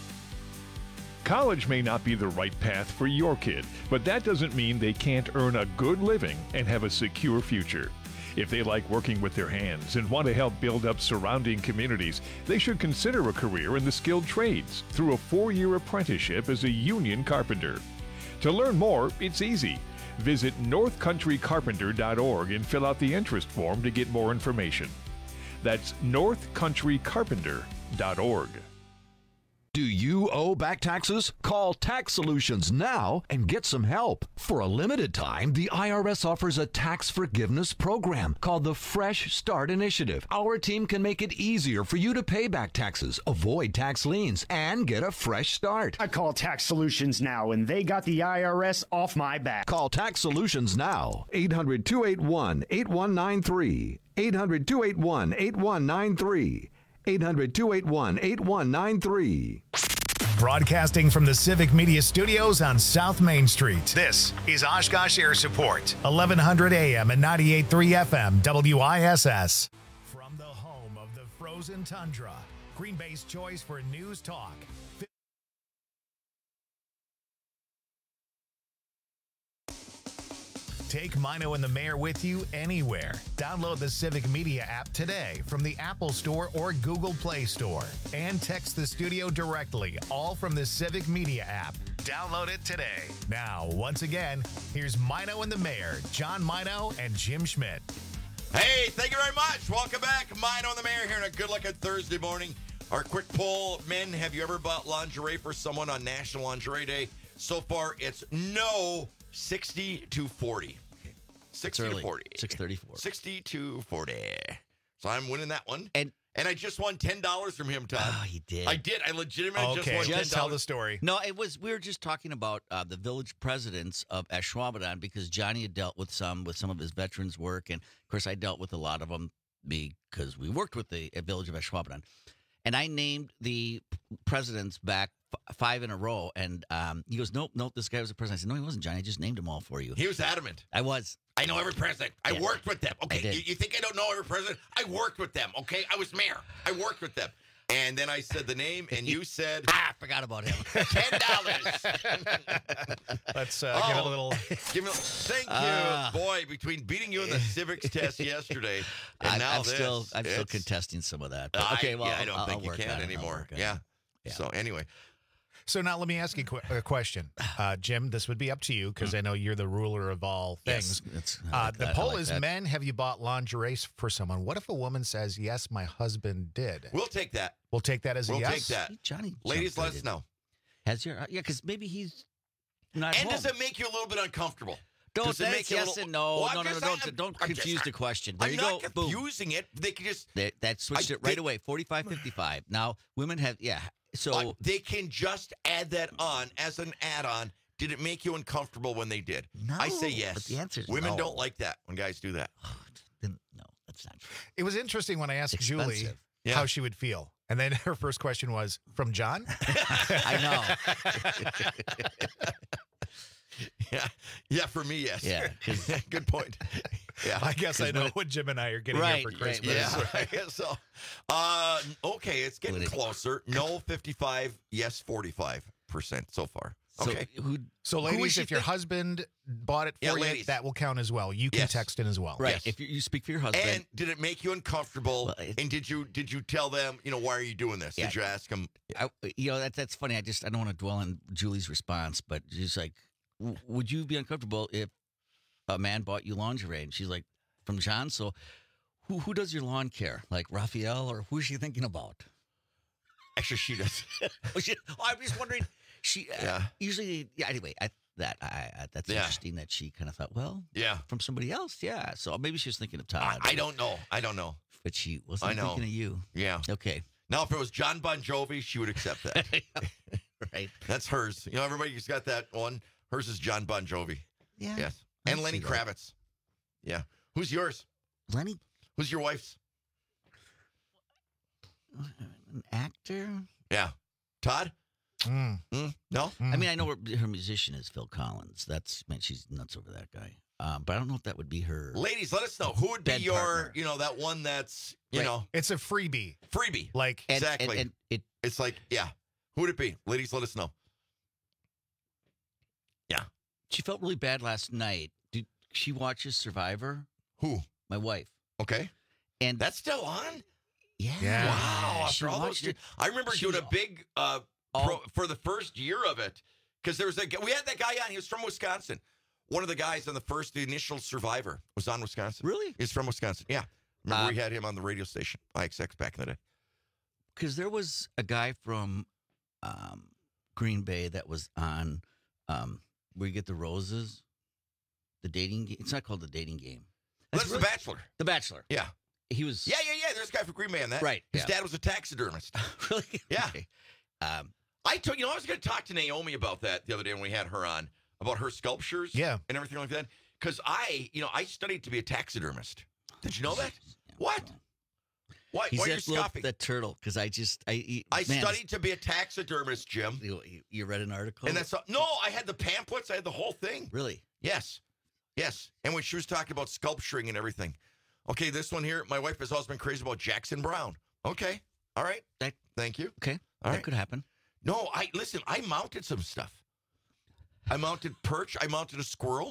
College may not be the right path for your kid, but that doesn't mean they can't earn a good living and have a secure future. If they like working with their hands and want to help build up surrounding communities, they should consider a career in the skilled trades through a four-year apprenticeship as a union carpenter. To learn more, it's easy. Visit north country carpenter dot org and fill out the interest form to get more information. That's north country carpenter dot org. Do you owe back taxes? Call Tax Solutions now and get some help. For a limited time, the I R S offers a tax forgiveness program called the Fresh Start Initiative. Our team can make it easier for you to pay back taxes, avoid tax liens, and get a fresh start. I call Tax Solutions now, and they got the I R S off my back. Call Tax Solutions now. eight hundred, two eight one, eight one nine three. eight hundred, two eight one, eight one nine three. eight hundred, two eight one, eight one nine three. Broadcasting from the Civic Media Studios on South Main Street, this is Oshkosh Air Support, eleven hundred A M and ninety-eight point three F M, W I S S. From the home of the frozen tundra, Green Bay's choice for news talk. Take Mino and the Mayor with you anywhere. Download the Civic Media app today from the Apple Store or Google Play Store. And text the studio directly, all from the Civic Media app. Download it today. Now, once again, here's Mino and the Mayor, John Mino and Jim Schmidt. Hey, thank you very much. Welcome back. Mino and the Mayor here on a good look at Thursday morning. Our quick poll, men, have you ever bought lingerie for someone on National Lingerie Day? So far, it's no, sixty to forty. sixty to forty. six thirty-four. sixty to forty. So I'm winning that one. And and I just won ten dollars from him, Todd. Oh, he did. I did. I legitimately just won ten dollars. Just tell the story. No, it was, we were just talking about uh, the village presidents of Ashwaubenon because Johnny had dealt with some, with some of his veterans work. And of course, I dealt with a lot of them because we worked with the uh, village of Ashwaubenon. And I named the presidents back f- five in a row. And um, he goes, nope, nope, this guy was a president. I said, no, he wasn't, Johnny. I just named them all for you. He was adamant. I was. I know every president. I Yeah. worked with them. I Okay, did. you, you think I don't know every president? I worked with them. Okay, I was mayor. I worked with them. And then I said the name, and you said, ah, I forgot about him. ten dollars. Let's uh, give it a little. Give me, thank you, Ah. boy. Between beating you in the civics test yesterday and I, now I'm this, still, I'm still it's- contesting some of that. But I- okay, well, yeah, I don't I'll, think I'll you work can on it. I'll anymore. work on Yeah. it. So anyway, So now let me ask you qu- a question. Uh, Jim, this would be up to you because I know you're the ruler of all Yes, things. it's- I uh, like the that. I poll like is that. men, have you bought lingerie for someone? What if a woman says, yes, my husband did? we'll take that. We'll take that as a We'll yes. take that. Johnny, Ladies, jumped let right us in. know. Has your, yeah, because maybe he's not And home. does it make you a little bit uncomfortable? Don't Does it that's make you a yes little- and no. Well, I'm no, no, no, just- don't, I'm- don't I'm just- confuse the question. There I'm you not go. Boom. confusing it. They can just That, that switched I- it right they- away. forty-five fifty-five. Now, women have, yeah. So Uh, they can just add that on as an add-on. Did it make you uncomfortable when they did? No, I say yes. but the answer is Women no. don't like that when guys do that. then, no, that's not true. It was interesting when I asked Julie Expensive. Yeah. how she would feel. And then her first question was, from John? I Yeah, yeah. For me, yes. Yeah, 'cause- good point. Yeah, I guess I 'Cause know when it- what Jim and I are getting Right, here for right, Christmas. Yeah, I guess so. Uh, okay, it's getting When it- closer. No, fifty-five. Yes, forty-five percent so far. So Okay. who? So, who ladies, was she if your think- husband bought it for Yeah, you, ladies. that will count as well. You can Yes. text in as well. Right. Yes. If you, you speak for your husband, And did it make you uncomfortable? Well, it- and did you did you tell them, you know, why are you doing this? Yeah. Did you ask them? I, you know, that, that's funny. I just I don't want to dwell on Julie's response, but she's like, w- would you be uncomfortable if a man bought you lingerie? And she's like, from John. So who who does your lawn care? Like Raphael, or who's she thinking about? Actually, she does. oh, she, oh, I'm just wondering. She uh, Yeah. usually, yeah. Anyway, I, that I, I that's Yeah. interesting that she kind of thought, well, Yeah. from somebody else, yeah. So maybe she was thinking of I, Todd. I don't know. I don't know. but she wasn't I know. thinking of you. Yeah. Okay, Now, if it was John Bon Jovi, she would accept that. right. That's hers. You know, everybody's got that one. Hers is John Bon Jovi. Yeah. Yes. I And Lenny see that. Kravitz. Yeah. Who's yours? Lenny, Who's your wife's? an actor. Yeah. Todd? Mm. Mm, no? I mean, I know her, her musician is Phil Collins. That's man, she's nuts over that guy. Um, but I don't know if that would be her. Ladies, let us know. Who would be Bed your, partner. you know, that one that's, you Right. know, It's a freebie. freebie. Like, And- exactly. And, and it It's like, yeah. Who would it be? Ladies, let us know. Yeah. she felt really bad last night. Did she watches Survivor? Who? My wife. Okay. And That's still on? yeah, Yeah. Wow. She After all those watched years. it. I remember She doing was a big, uh, all- pro, for the first year of it. Because there was a, we had that guy on. He was from Wisconsin. One of the guys on the first, the initial Survivor was on Wisconsin. Really? He's from Wisconsin. Yeah. Remember Uh, we had him on the radio station, I X X, back in the day. Because there was a guy from um, Green Bay that was on um, where you get the roses, the dating game. It's not called the dating game. That's really- The Bachelor. The Bachelor. Yeah. He was Yeah, yeah, yeah. There's a guy from Green Bay on that. Right, His yeah. dad was a taxidermist. really. Yeah. Okay. Um, I told you know I was going to talk to Naomi about that the other day when we had her on about her sculptures, Yeah. and everything like that. Because I, you know, I studied to be a taxidermist. Did you know that? yeah, What? well, Why? He's Why are you that little- scoffing? that turtle because I just I he- I man, studied to be a taxidermist, Jim, You, you- you read an article, and that's no. I had the pamphlets. I had the whole thing. really. Yes, yes. And when she was talking about sculpturing and everything, okay, this one here, my wife has always been crazy about Jackson Brown. Okay, all right. That Thank you. okay. All that right. could happen. No, I listen. I mounted some stuff. I mounted perch. I mounted a squirrel.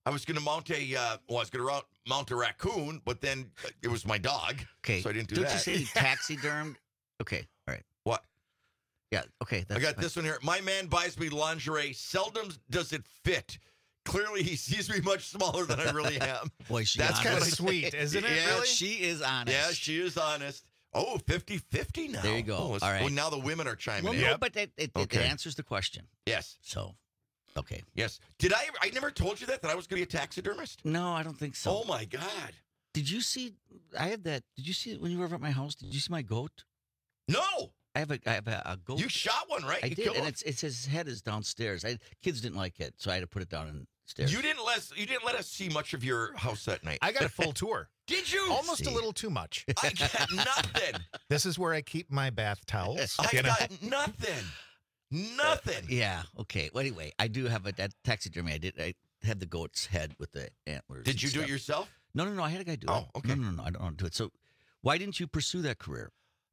I was going to mount a, uh, well, I was going to mount a raccoon, but then it was my dog. Okay. So I didn't do Don't that. Don't you say taxidermed? Okay. All right. What? Yeah. Okay. That's I got fine. this one here. My man buys me lingerie. Seldom does it fit. Clearly, he sees me much smaller than I really am. Boy, she That's kind of honest. sweet, isn't it? Yeah, really? She is honest. Yeah, she is honest. Oh, fifty-fifty now. There you go. Oh, All it's- right. well, now the women are chiming Well, in. no, but it, it, Okay. it answers the question. Yes. So, okay. Yes. Did I? I never told you that that I was going to be a taxidermist. No, I don't think so. Oh my God. Did you see? I had that. Did you see it when you were over at my house? Did you see my goat? No. I have a, I have a, a goat. You shot one, right? I You did, killed and one? it's it's his head is downstairs. I kids didn't like it, so I had to put it down in stairs. You didn't let us, you didn't let us see much of your house that night. I got a full tour. Did you? Almost See. a little too much. I got nothing. This is where I keep my bath towels. I you know? got nothing. Nothing. Yeah. Okay. Well, anyway, I do have a that taxidermy. I did. I had the goat's head with the antlers. Did and you do stuff. it yourself? No, no, no. I had a guy do Oh, it. okay. No, no, no. I don't want to do it. So, why didn't you pursue that career?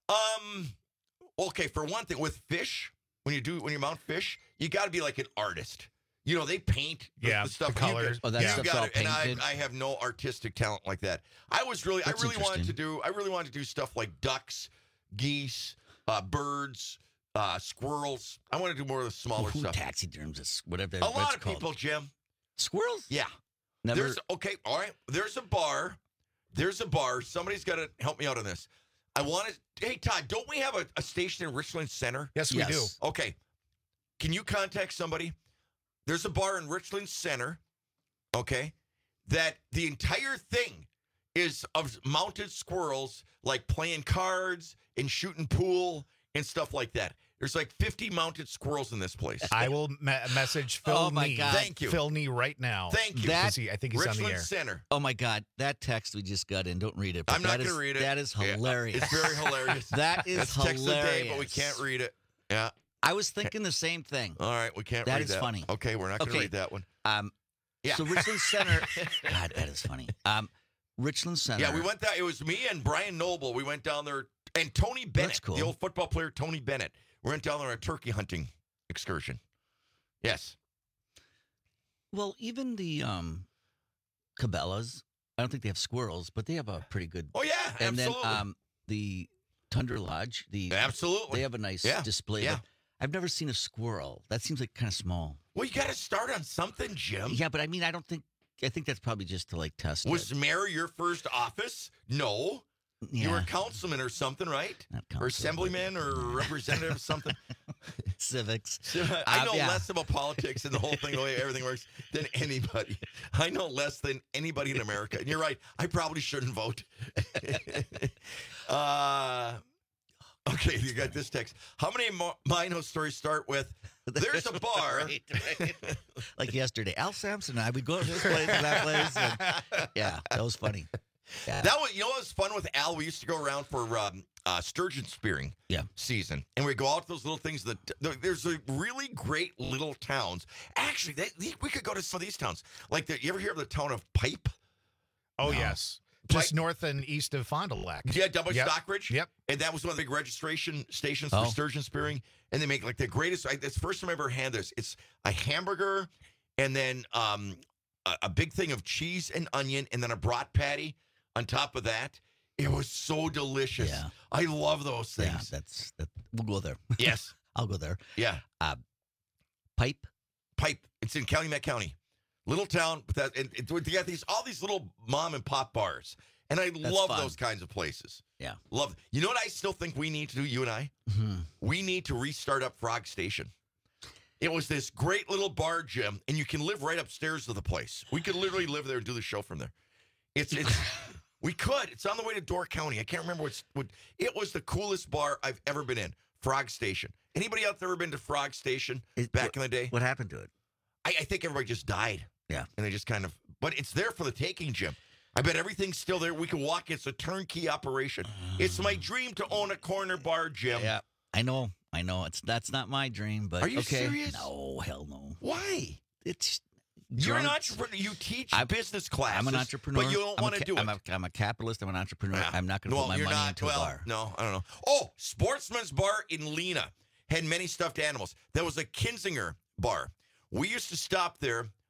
Um. Okay, for one thing, with fish, when you do when you mount fish, you got to be like an artist. You know, they paint the, Yeah, the stuff. the You colors. got- Oh, that you stuff's got all it, and I, painted? I have no artistic talent like that. I was really, That's I really wanted to interesting. do, I really wanted to do stuff like ducks, geese, uh, birds, uh, squirrels. I want to do more of the smaller Who stuff. taxiderms? It's whatever. A what lot it's of called. people, Jim. Squirrels? Yeah. Never. There's okay, all right. There's a bar. There's a bar. Somebody's got to help me out on this. I want to. Hey, Todd, don't we have a, a station in Richland Center? Yes, we Yes. do. Okay. Can you contact somebody? There's a bar in Richland Center, okay, that the entire thing is of mounted squirrels, like playing cards and shooting pool and stuff like that. There's like fifty mounted squirrels in this place. I will me- message Phil Oh, my Nee. God. Thank you. Phil Nee right now. Thank you. That- 'Cause he- I think he's Richland on the air. Center. Oh my God! That text we just got in. Don't read it. but I'm not that going to is- read it. That is Yeah, hilarious. it's very hilarious. That is That's text of the hilarious. day, but we can't read it. Yeah. I was thinking the same thing. All right, we can't That read is that. funny. Okay, we're not going to Okay. read that one. Um, Yeah. So Richland Center. God, that is funny. Um, Richland Center. Yeah, we went there. It was me and Brian Noble. We went down there, and Tony Bennett, That's cool. the old football player Tony Bennett. We went down there on a turkey hunting excursion. Yes. Well, even the um, Cabela's. I don't think they have squirrels, but they have a pretty good. Oh yeah, and absolutely. then um, the Tundra Lodge. The absolutely. They have a nice Yeah, display. yeah. But I've never seen a squirrel. That seems like kind of small. Well, you got to start on something, Jim. Yeah, but I mean, I don't think. I think that's probably just to like test. Was it. mayor your first office? No. Yeah. You were a councilman or something, right? Not Or assemblyman or representative or something. Civics. I Um, know yeah. less about politics and the whole thing, the way everything works, than anybody. I know less than anybody in America. And you're right. I probably shouldn't vote. uh, okay, you got this text. How many mo- Mino stories start with, there's a bar. Right, right. Like yesterday, Al Sampson and I would go to this place and that place. And, yeah, that was funny. Yeah. That was, you know what was fun with Al? We used to go around for um, uh, sturgeon spearing Yeah. season. And we go out to those little things. That There's a really great little towns. Actually, they, they- we could go to some of these towns. Like, the, you ever hear of the town of Pipe? Oh, No. yes. Just north and east of Fond du Lac. Yeah, Double Yep. Stockbridge. Yep. And that was one of the big registration stations Oh. for sturgeon spearing. And they make like the greatest. I, it's the first time I ever had this. It's a hamburger and then um, a, a big thing of cheese and onion and then a brat patty on top of that. It was so delicious. Yeah. I love those Yeah, things. that's that. We'll go there. Yes. I'll go there. Yeah. Uh, Pipe. Pipe. It's in Calumet County. Little town. With that, and it, they got these all these little mom and pop bars. And I That's love fun. those kinds of places. Yeah. Love. You know what I still think we need to do, you and I? Mm-hmm. We need to restart up Frog Station. It was this great little bar, Jim, and you can live right upstairs of the place. We could literally live there and do the show from there. It's it's we could. It's on the way to Door County. I can't remember what's what. It was the coolest bar I've ever been in. Frog Station. Anybody out there ever been to Frog Station It- back what- in the day? What happened to it? I, I think everybody just died. Yeah. And they just kind of. But it's there for the taking, Jim. I bet everything's still there. We can walk. It's a turnkey operation. It's my dream to own a corner bar, Jim. Yeah, I know. I know. It's that's not my dream, but Are you okay. serious? No, hell no. Why? It's You're an drunks. entrepreneur. You teach I'm- business classes. I'm an entrepreneur, but you don't I'm a want to ca- do it. I'm a, I'm a capitalist. I'm an entrepreneur. Yeah. I'm not going to well, put my you're money not, into well, a bar. No, I don't know. Oh, Sportsman's Bar in Lena had many stuffed animals. There was a Kinzinger bar. We used to stop there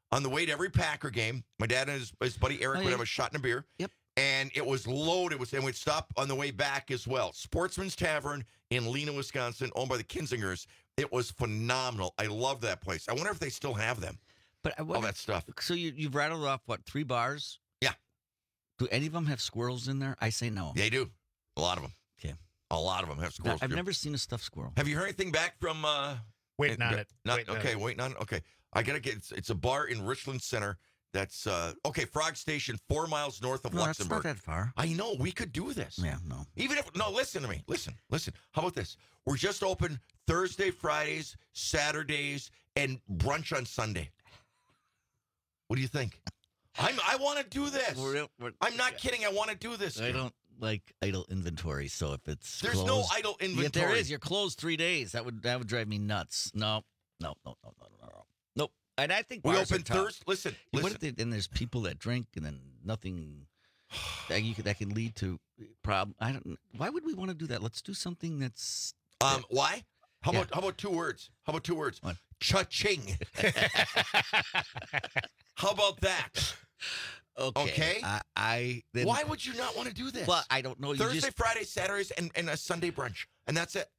on the way to every Packer game. My dad and his, his buddy Eric Oh, would yeah. have a shot and a beer. Yep. And it was loaded. It was, and we'd stop on the way back as well. Sportsman's Tavern in Lena, Wisconsin, owned by the Kinzingers. It was phenomenal. I love that place. I wonder if they still have them. But I all wonder- that stuff. So you, you've rattled off, what, three bars? Yeah. Do any of them have squirrels in there? I say no. They do. A lot of them. Okay. A lot of them have squirrels. I've too. never seen a stuffed squirrel. Have you heard anything back from? Uh, Waiting on it. Not, Waiting on okay, it. waiting on it. Okay, I gotta get. It's, it's a bar in Richland Center. That's uh, okay. Frog Station, four miles north of No, that's Luxembourg. not that far. I know. We could do this. Yeah, no. Even if no, listen to me. Listen, listen. How about this? We're just open Thursday, Fridays, Saturdays, and brunch on Sunday. What do you think? I'm. I want to do this. We're- we're- I'm not kidding. I want to do this. I Jim. don't like idle inventory. So if it's There's no closed- idle Yeah, there inventory. is. You're closed three days. That would that would drive me nuts. No, no, no, no, no, no, no. Nope. And I think We bars are open tough. Thursday. Listen, What listen. if they, and there's people that drink and then nothing that you could, that can lead to problem. I don't. Why would we want to do that? Let's do something that's. Um, why? How Yeah. about how about two words? How about two words? Cha-ching. How about that? Okay. Okay. I. I then, Why would you not want to do this? Well, I don't know. You Thursday, just, Friday, Saturdays, and, and a Sunday brunch, and that's it.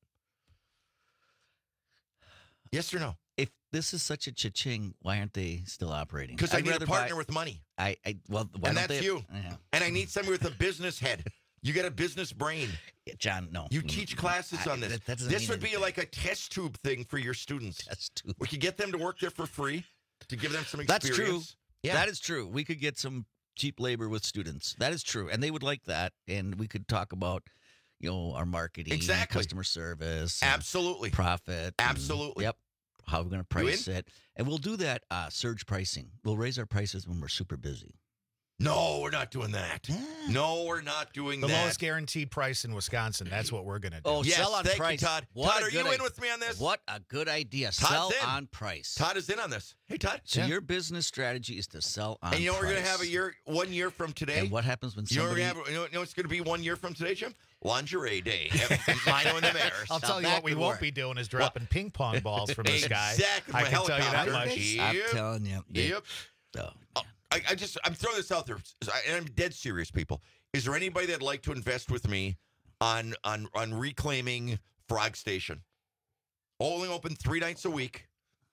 Yes or no? if this is such a cha-ching, why aren't they still operating? Because I I'd need a rather partner buy- with money, I. I well, why and don't that's they- you. Yeah. And I need somebody with a business head. You got a business brain. Yeah, John, no. You teach classes I- on this. that- that doesn't this mean would be anything. like a test tube thing for your students. Test tube. We could get them to work there for free to give them some That's experience. true. Yeah. That is true. We could get some cheap labor with students. That is true, and they would like that. And we could talk about, you know, our marketing, Exactly. customer service, and Absolutely. profit, and- Absolutely. yep. How we're going to You price in? it, and we'll do that uh, surge pricing. We'll raise our prices when we're super busy. No, we're not doing that. No, we're not doing The that. lowest guaranteed price in Wisconsin. That's what we're going to do. Oh, Yes, sell on thank you, price. Todd. What Todd, a are good you in i- with me on this? What a good idea. Todd's sell in. on price. Todd is in on this. Hey, Todd. So your business strategy is to sell on And you know what we're going to price. have a year, one year from today? And what happens when You know, what somebody... we're gonna have, you know, you know what's going to be one year from today, Jim? Lingerie day. Mino and the Mares. I'll tell you that what we could won't work. be doing is dropping ping pong balls from the sky. Exactly. I My can tell you that helicopter. much. Yep. I'm telling you. Yep. So, Oh, I, I just, I'm throwing this out there, and I'm dead serious, people. Is there anybody that'd like to invest with me on on on reclaiming Frog Station? Only open three nights a week.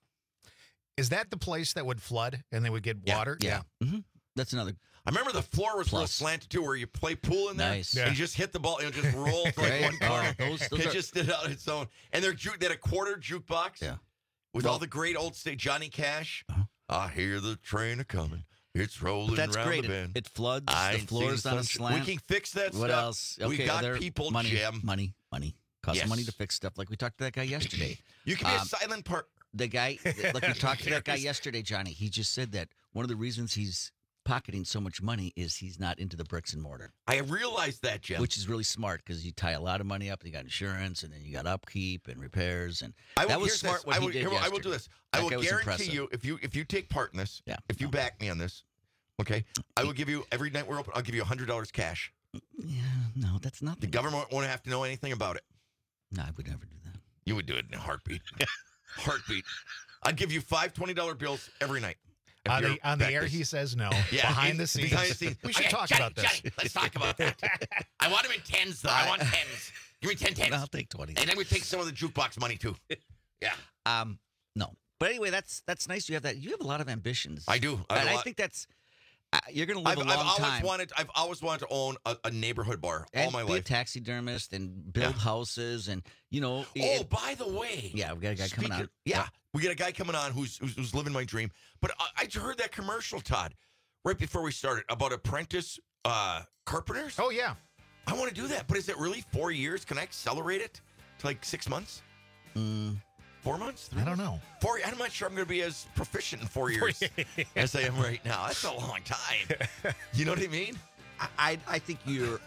Is that the place that would flood and they would get Yeah, water? yeah. hmm That's another... I remember the floor was real Plus. slanted too, where you play pool in there, Nice. and Yeah. you just hit the ball and it just rolled to like Right. one corner. Oh, those- those it are- just did out its own. And they're ju- they had a quarter jukebox Yeah. with Well- all the great old state Johnny Cash. Uh-huh. I hear the train a coming. It's rolling But that's around great. the bend. It, it floods. I the ain't floor's seen on a sunshine. slant. We can fix that What stuff. else? We Okay, got there- people, money, Jim. money, money. Costs Yes. money to fix stuff. Like we talked to that guy yesterday. You can be a Um, silent part. The guy, like we talked to that guy yesterday, Johnny. He just said that one of the reasons he's pocketing so much money is he's not into the bricks and mortar, I realized that, Jim. which is really smart because you tie a lot of money up. You got insurance, and then you got upkeep and repairs, and I will, that was here's smart. this. What I he will, did here- I will yesterday. do this. I That will guy was guarantee impressive. you if you if you take part in this, Yeah, if you no. back me on this, okay, I will give you every night we're open. I'll give you a hundred dollars cash. Yeah, no, that's nothing. The government won't have to know anything about it. No, I would never do that. You would do it in a heartbeat. heartbeat. I'd give you five twenty dollar bills every night. If On you're the, on the back air, this. he says no. Yeah, behind in- the scenes. behind the scenes. We should Okay, talk Johnny, about this. Johnny, let's talk about that. I want them in tens, though. I want tens. Give me ten tens. I'll take twenty. And then we take some of the jukebox money, too. Yeah. Um, no, but anyway, that's that's nice. You have that. You have a lot of ambitions. I do. I have and a I lot- think that's uh, you're going to live I've, a long I've always time. wanted. I've always wanted to own a, a neighborhood bar all and my be life. a taxidermist and build Yeah. houses and you know. Oh, it- by the way, yeah, we got a guy coming speaking- on. Yeah, we got a guy coming on who's who's, who's living my dream. But I, I heard that commercial, Todd, right before we started about apprentice uh, carpenters. Oh, yeah. I want to do that, but is it really four years? Can I accelerate it to like six months? Mm, Four months? Three I don't months? know. Four. I'm not sure I'm going to be as proficient in four years as I am right now. That's a long time. You know what I mean? I, I I think you're.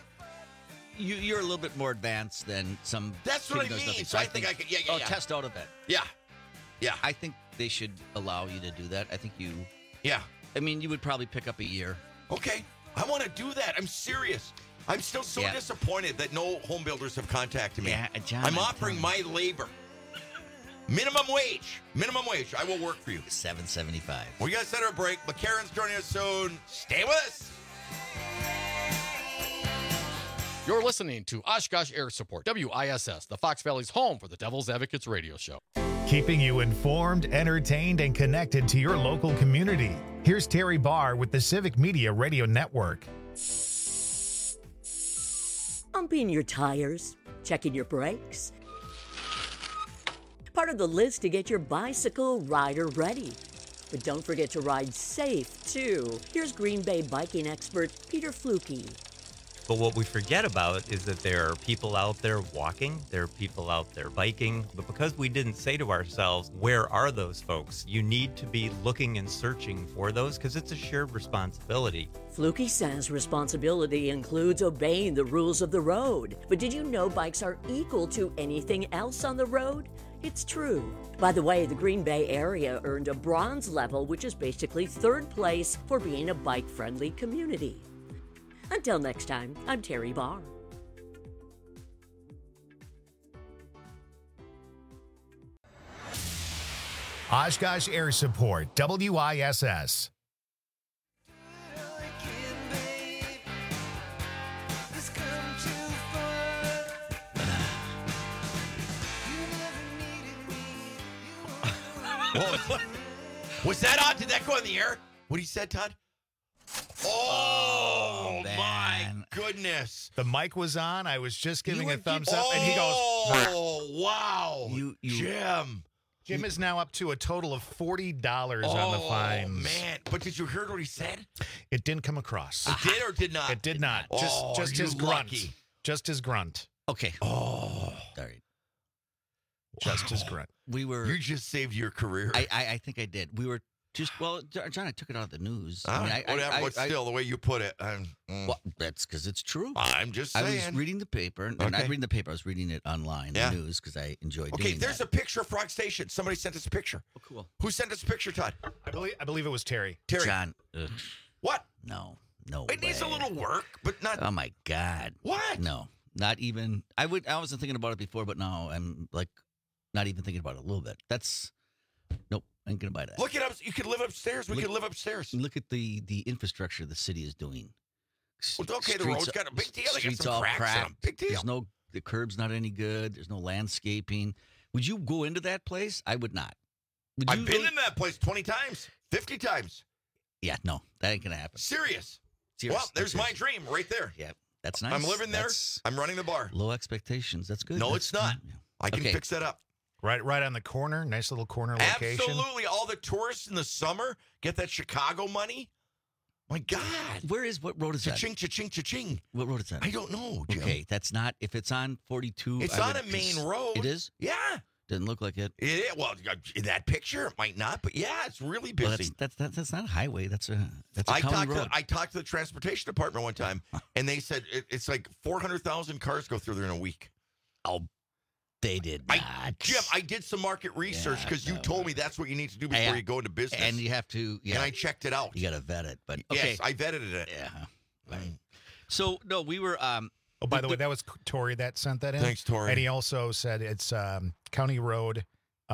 You, you're a little bit more advanced than some. That's kid what I who knows mean. nothing. So I think I could- yeah, yeah, Oh, yeah. test out a bit. Yeah. Yeah. I think they should allow you to do that. I think you. Yeah. I mean, you would probably pick up a year. Okay. I want to do that. I'm serious. I'm still so Yeah. disappointed that no home builders have contacted me. Yeah, John, I'm I'm offering my labor. Minimum wage. Minimum wage. I will work for you. seven seventy-five. We got to set our break. McCarron's joining us soon. Stay with us. You're listening to Oshkosh Air Support, W I S S, the Fox Valley's home for the Devil's Advocates radio show. Keeping you informed, entertained, and connected to your local community. Here's Terry Barr with the Civic Media Radio Network. Pumping your tires, checking your brakes. Part of the list to get your bicycle rider ready. But don't forget to ride safe, too. Here's Green Bay biking expert Peter Fluke. But what we forget about is that there are people out there walking, there are people out there biking. But because we didn't say to ourselves, where are those folks? You need to be looking and searching for those because it's a shared responsibility. Fluke says responsibility includes obeying the rules of the road. But did you know bikes are equal to anything else on the road? It's true. By the way, the Green Bay area earned a bronze level, which is basically third place for being a bike-friendly community. Until next time, I'm Terry Barr. Oshkosh Air Support, W I S S. Was that on? Did that go in the air? What he said, Todd? Oh, Oh, my man. goodness. The mic was on. I was just giving You a would thumbs keep- up, and he goes, Oh, wow. You, you, Jim. Jim is now up to a total of forty dollars on the Oh, fines. man. But did you hear what he said? It didn't come across. It did or did not? It did not. Just, Oh, just you his grunt. lucky. Just his grunt. Okay. Oh. All right. Just his grunt. We were. You just saved your career. I, I, I think I did. We were just, well, John, I took it out of the news. All I mean, right, I, whatever, I, but I, still, the way you put it. I'm, mm. Well, that's because it's true. I'm just I saying. was reading the paper, and Okay. not reading the paper. I was reading it online, Yeah. the news, because I enjoyed Okay, doing there's that. a picture of Frog Station. Somebody sent us a picture. Oh, cool. Who sent us a picture, Todd? I believe I believe it was Terry. Terry. John. Ugh, What? no, no It needs a way. little work, but not. Oh my God. What? No, not even. I would. I wasn't thinking about it before, but now I'm like, not even thinking about it a little bit. That's nope. I ain't gonna buy that. Look it up. You could live upstairs. We Look- could live upstairs. Look at the the infrastructure the city is doing. Well, okay, the Streets- road's got a big deal. They got streets some all cracks in cracked. them. Big deal. There's no the curb's not any good. There's no landscaping. Would you go into that place? I would not. Would you I've been go- in that place twenty times, fifty times. Yeah, no, that ain't gonna happen. Serious. Serious. Well, there's my Serious. dream right there. Yeah, that's nice. I'm living there. That's I'm running the bar. low expectations. That's good. No, That's- it's not. yeah. I can Okay. fix that up. Right, right on the corner. Nice little corner location. Absolutely. All the tourists in the summer get that Chicago money. My God. Where is what road is that? Cha-ching, cha-ching, cha-ching. What road is that? I don't know, Jim. Okay, that's not. If it's on forty-two, It's I on would a main cons- road. It is. Yeah. Doesn't look like it. It is. Well, in that picture, it might not, but yeah, it's really Well, busy. that's, that's that's that's not a highway. That's a that's a I county talked, road. to, I talked to the transportation department one time, and they said it, it's like four hundred thousand cars go through there in a week. Oh, they did I, not. Jim, I did some market research Yeah, because you no. told me that's what you need to do before Yeah. you go into business. and you have to. Yeah, And I checked it out. you got to vet it. But okay, Yes, I vetted it. yeah. Right. So no, we were. Um, Oh, by the way, that was Tori that sent that in. Thanks, Tori. And he also said it's um, County Road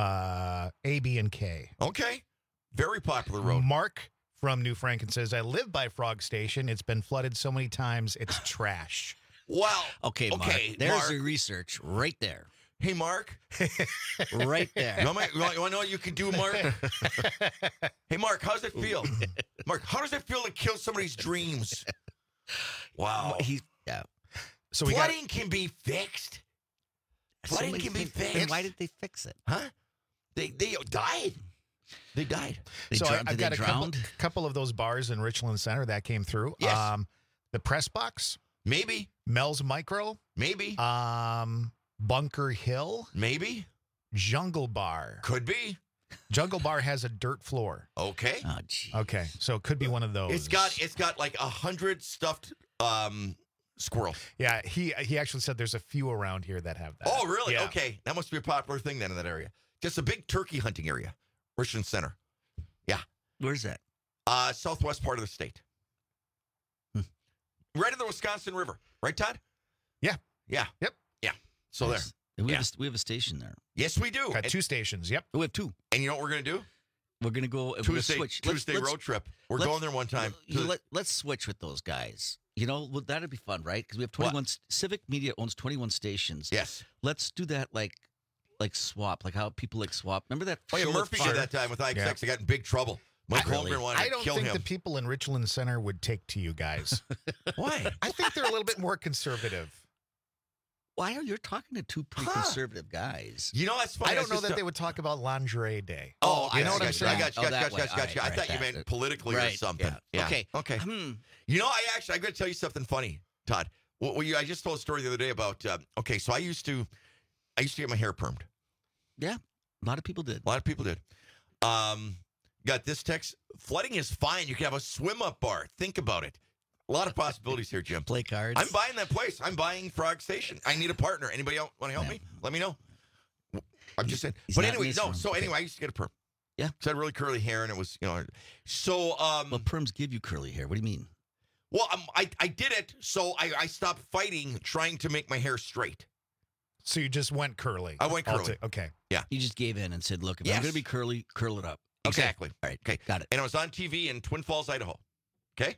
uh, A, B, and K. Okay. Very popular road. Mark from New Franken says, I live by Frog Station. It's been flooded so many times, it's trash. Well, okay, Mark, okay, there's Mark. the research right there, Hey, Mark. right there. You want to know what you can do, Mark? Hey, Mark, how does it feel? Mark, how does it feel to kill somebody's dreams? Wow. He's yeah. So we got Flooding can be fixed. Flooding Somebody can be think- fixed. Then why did they fix it? Huh? They they died. They died. They so drowned- I, did I've they got a couple, drowned? couple of those bars in Richland Center that came through. Yes. Um, the Press Box, Maybe. Mel's Micro, Maybe. um, Bunker Hill, Maybe. Jungle Bar. Could be. Jungle Bar has a dirt floor. Okay. Oh, gee. Okay, so it could be one of those. It's got it's got like a hundred stuffed um squirrels. Yeah, he he actually said there's a few around here that have that. Oh, really? Yeah. Okay. That must be a popular thing then in that area. Just a big turkey hunting area. Richland Center. Yeah. Where's that? Uh southwest part of the state. Hmm. Right in the Wisconsin River. Right, Todd? Yeah. Yeah. Yep. Yeah. So There's, We, Yeah. have a, we have a station there. Yes, we do. Got two stations. Yep. We have two. And you know what we're going to do? We're going to go we're gonna Tuesday, switch. Tuesday Let's- road trip. We're let's- going there one time. You let, let's switch with those guys. You know, well, that'd be fun, right? Because we have twenty-one. What? Civic Media owns twenty-one stations. Yes. Let's do that like like swap, like how people like swap. Remember that? Oh, yeah, show Murphy with did Fire? that time with I X X. Yeah. They got in big trouble. Mike Really? Holmgren wanted I to don't kill think him. the people in Richland Center would take to you guys. Why? I think they're a little bit more conservative. Why are you talking to two pretty Huh. conservative guys? You know, that's funny. I don't was know just that ta- they would talk about lingerie day. Oh, you I know what got I'm you. saying? I got you. Oh, Got you. that Got you. way. Got you. Got you. All I right, thought you right, meant that- politically or right, something. yeah. Okay. Okay. Hmm. You know, I actually, I'm going to tell you something funny, Todd. Well, well, you, I just told a story the other day about, uh, okay, so I used to, I used to get my hair permed. Yeah, a lot of people did. A lot of people did. Um, got this text. Flooding is fine. You can have a swim up bar. Think about it. A lot of possibilities here, Jim. Play cards. I'm buying that place. I'm buying Frog Station. I need a partner. Anybody else want to help Yeah. me? Let me know. I'm just saying. He's But not in anyway, this no. room. So Okay. anyway, I used to get a perm. Yeah. So I had really curly hair, and it was, you know. So, um, Well, perms give you curly hair. What do you mean? well, um, I I did it. So I I stopped fighting trying to make my hair straight. So you just went curly. I went All curly. to- okay. Yeah. You just gave in and said, "Look, if Yes. I'm going to be curly, curl it up." Exactly. All right. Okay. Got it. And I was on T V in Twin Falls, Idaho. Okay.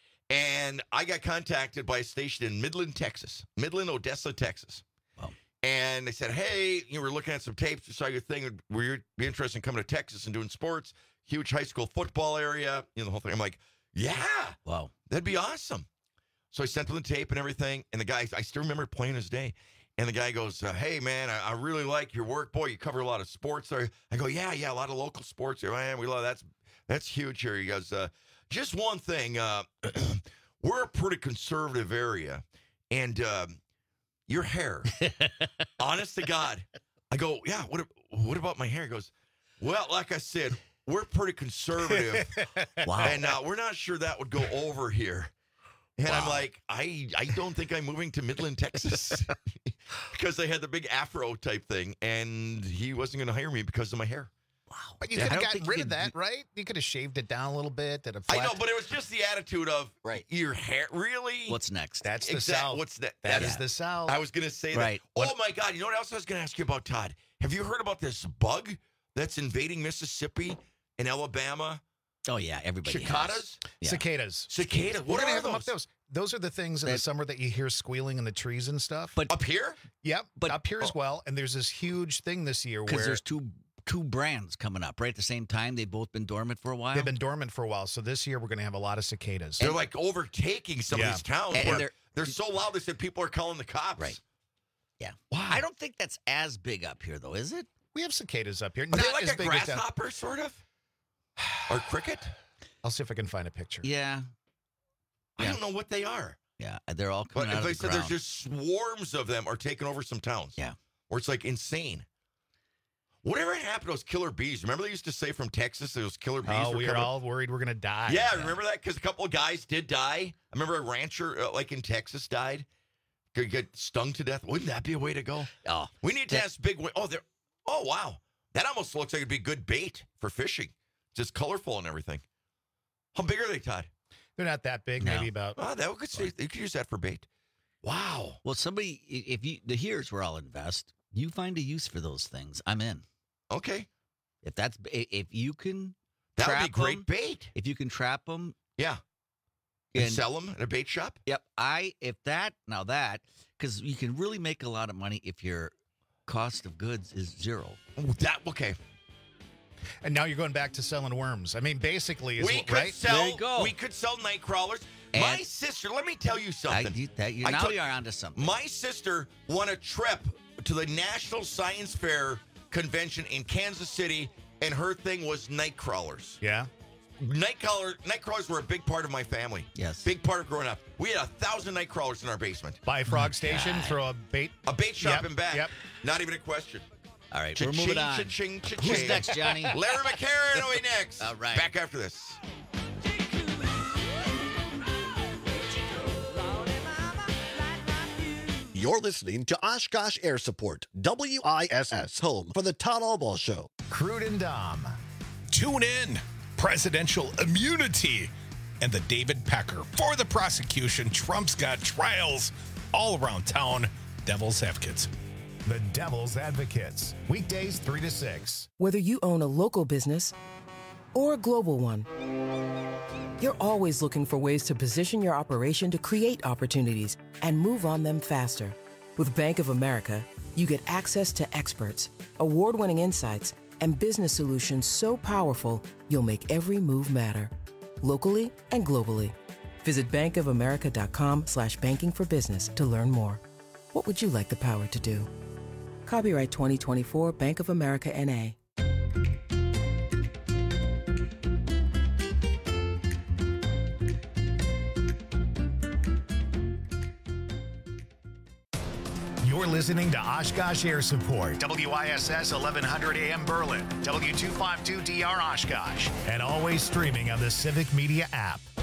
And I got contacted by a station in Midland, Texas. Midland, Odessa, Texas. Wow. And they said, hey, you were looking at some tapes. You saw your thing. Were you be interested in coming to Texas and doing sports? Huge high school football area. You know, the whole thing. I'm like, yeah. Wow. That'd be awesome. So I sent them the tape and everything. And the guy, I still remember it plain as day. And the guy goes, uh, hey, man, I, I really like your work. Boy, you cover a lot of sports there. I go, yeah, yeah, a lot of local sports here. Man, we love that's that's huge here. He goes, uh, just one thing. Uh, we're a pretty conservative area. And um, your hair, honest to God. I go, yeah, what, what about my hair? He goes, well, like I said, we're pretty conservative. Wow. And uh, we're not sure that would go over here. And I'm like, I, I don't think I'm moving to Midland, Texas, because they had the big afro type thing, and he wasn't going to hire me because of my hair. Wow. But you Yeah, could I have don't gotten think rid you of could that, right? You could have shaved it down a little bit. At a I flat... know, but it was just the attitude of Right. your hair. Really? What's next? That's the Exact- South. What's that? That that is the South. I was going to say Right. that. Oh, my God. You know what else I was going to ask you about, Todd? Have you heard about this bug that's invading Mississippi and Alabama? Oh yeah, everybody. Cicadas? has. Yeah. Cicadas. Cicadas. We're What gonna are have them up those? those. Those are the things in the That- summer that you hear squealing in the trees and stuff. But Up here? yep, but- up here as oh. well. And there's this huge thing this year Because where there's two two brands coming up right at the same time. They've both been dormant for a while. they've been dormant for a while. So this year we're gonna have a lot of cicadas. They're like overtaking some Yeah. of these towns And where they're- they're, so loud they said people are calling the cops. Right. Yeah. Wow. I don't think that's as big up here, though, is it? we have cicadas up here. Are Not they like as a big as down- grasshopper, sort of? Or cricket? I'll see if I can find a picture. Yeah. I Yeah. don't know what they are. Yeah. They're all But coming out they of the said ground. there's just swarms of them are taking over some towns. Yeah. Where it's like insane. Whatever happened to those killer bees? Remember they used to say from Texas those killer bees Oh, were we were coming- all worried we're gonna die. Yeah, remember that? Because a couple of guys did die. I remember a rancher, uh, like in Texas, died. Could get stung to death. Wouldn't that be a way to go? Oh, We need to that- have big. wi- Oh, there. Oh, wow. That almost looks like it'd be good bait for fishing. Just colorful and everything. How big are they, Todd? They're not that big. No. Maybe about. Oh, that could say you could use that for bait. Wow. well, somebody, i- if you, the here's where I'll invest. You find a use for those things, I'm in. Okay. If that's, i- if you can, That would be trap great 'em, bait. if you can trap them, Yeah. And, and sell them in a bait shop. Yep. I if that now that because you can really make a lot of money if your cost of goods is zero. Oh, that okay. And now you're going back to selling worms. I mean, basically, is We what- could right? sell. There you go. We could sell night crawlers. And- My sister. Let me tell you I, something. you, that, you, I now took- you are onto something. My sister won a trip to the National Science Fair convention in Kansas City, and her thing was night crawlers. Yeah. Night crawler, night crawlers were a big part of my family. Yes. Big part of growing up. We had a thousand night crawlers in our basement. Buy a frog station, God. throw a bait. A bait shop Yep, and back. yep. Not even a question. All right, Cha-ching, we're moving on. cha-ching, cha-ching. Who's next, Johnny? Larry McCarron will be next. All right. Back after this. You're listening to Oshkosh Air Support, W I S S, home for the Todd Albaugh Show. Crude and Dom. Tune in. Presidential immunity and the David Pecker for the prosecution. Trump's got trials all around town. Devil's advocates. The Devil's Advocates, weekdays three to six. Whether you own a local business or a global one, you're always looking for ways to position your operation to create opportunities and move on them faster. With Bank of America, you get access to experts, award-winning insights, and business solutions so powerful, you'll make every move matter, locally and globally. Visit bankofamerica.com slash banking for business to learn more. What would you like the power to do? Copyright twenty twenty-four Bank of America N A. You're listening to Oshkosh Air Support, W I S S eleven hundred A M Berlin, W two fifty-two D R Oshkosh, and always streaming on the Civic Media app.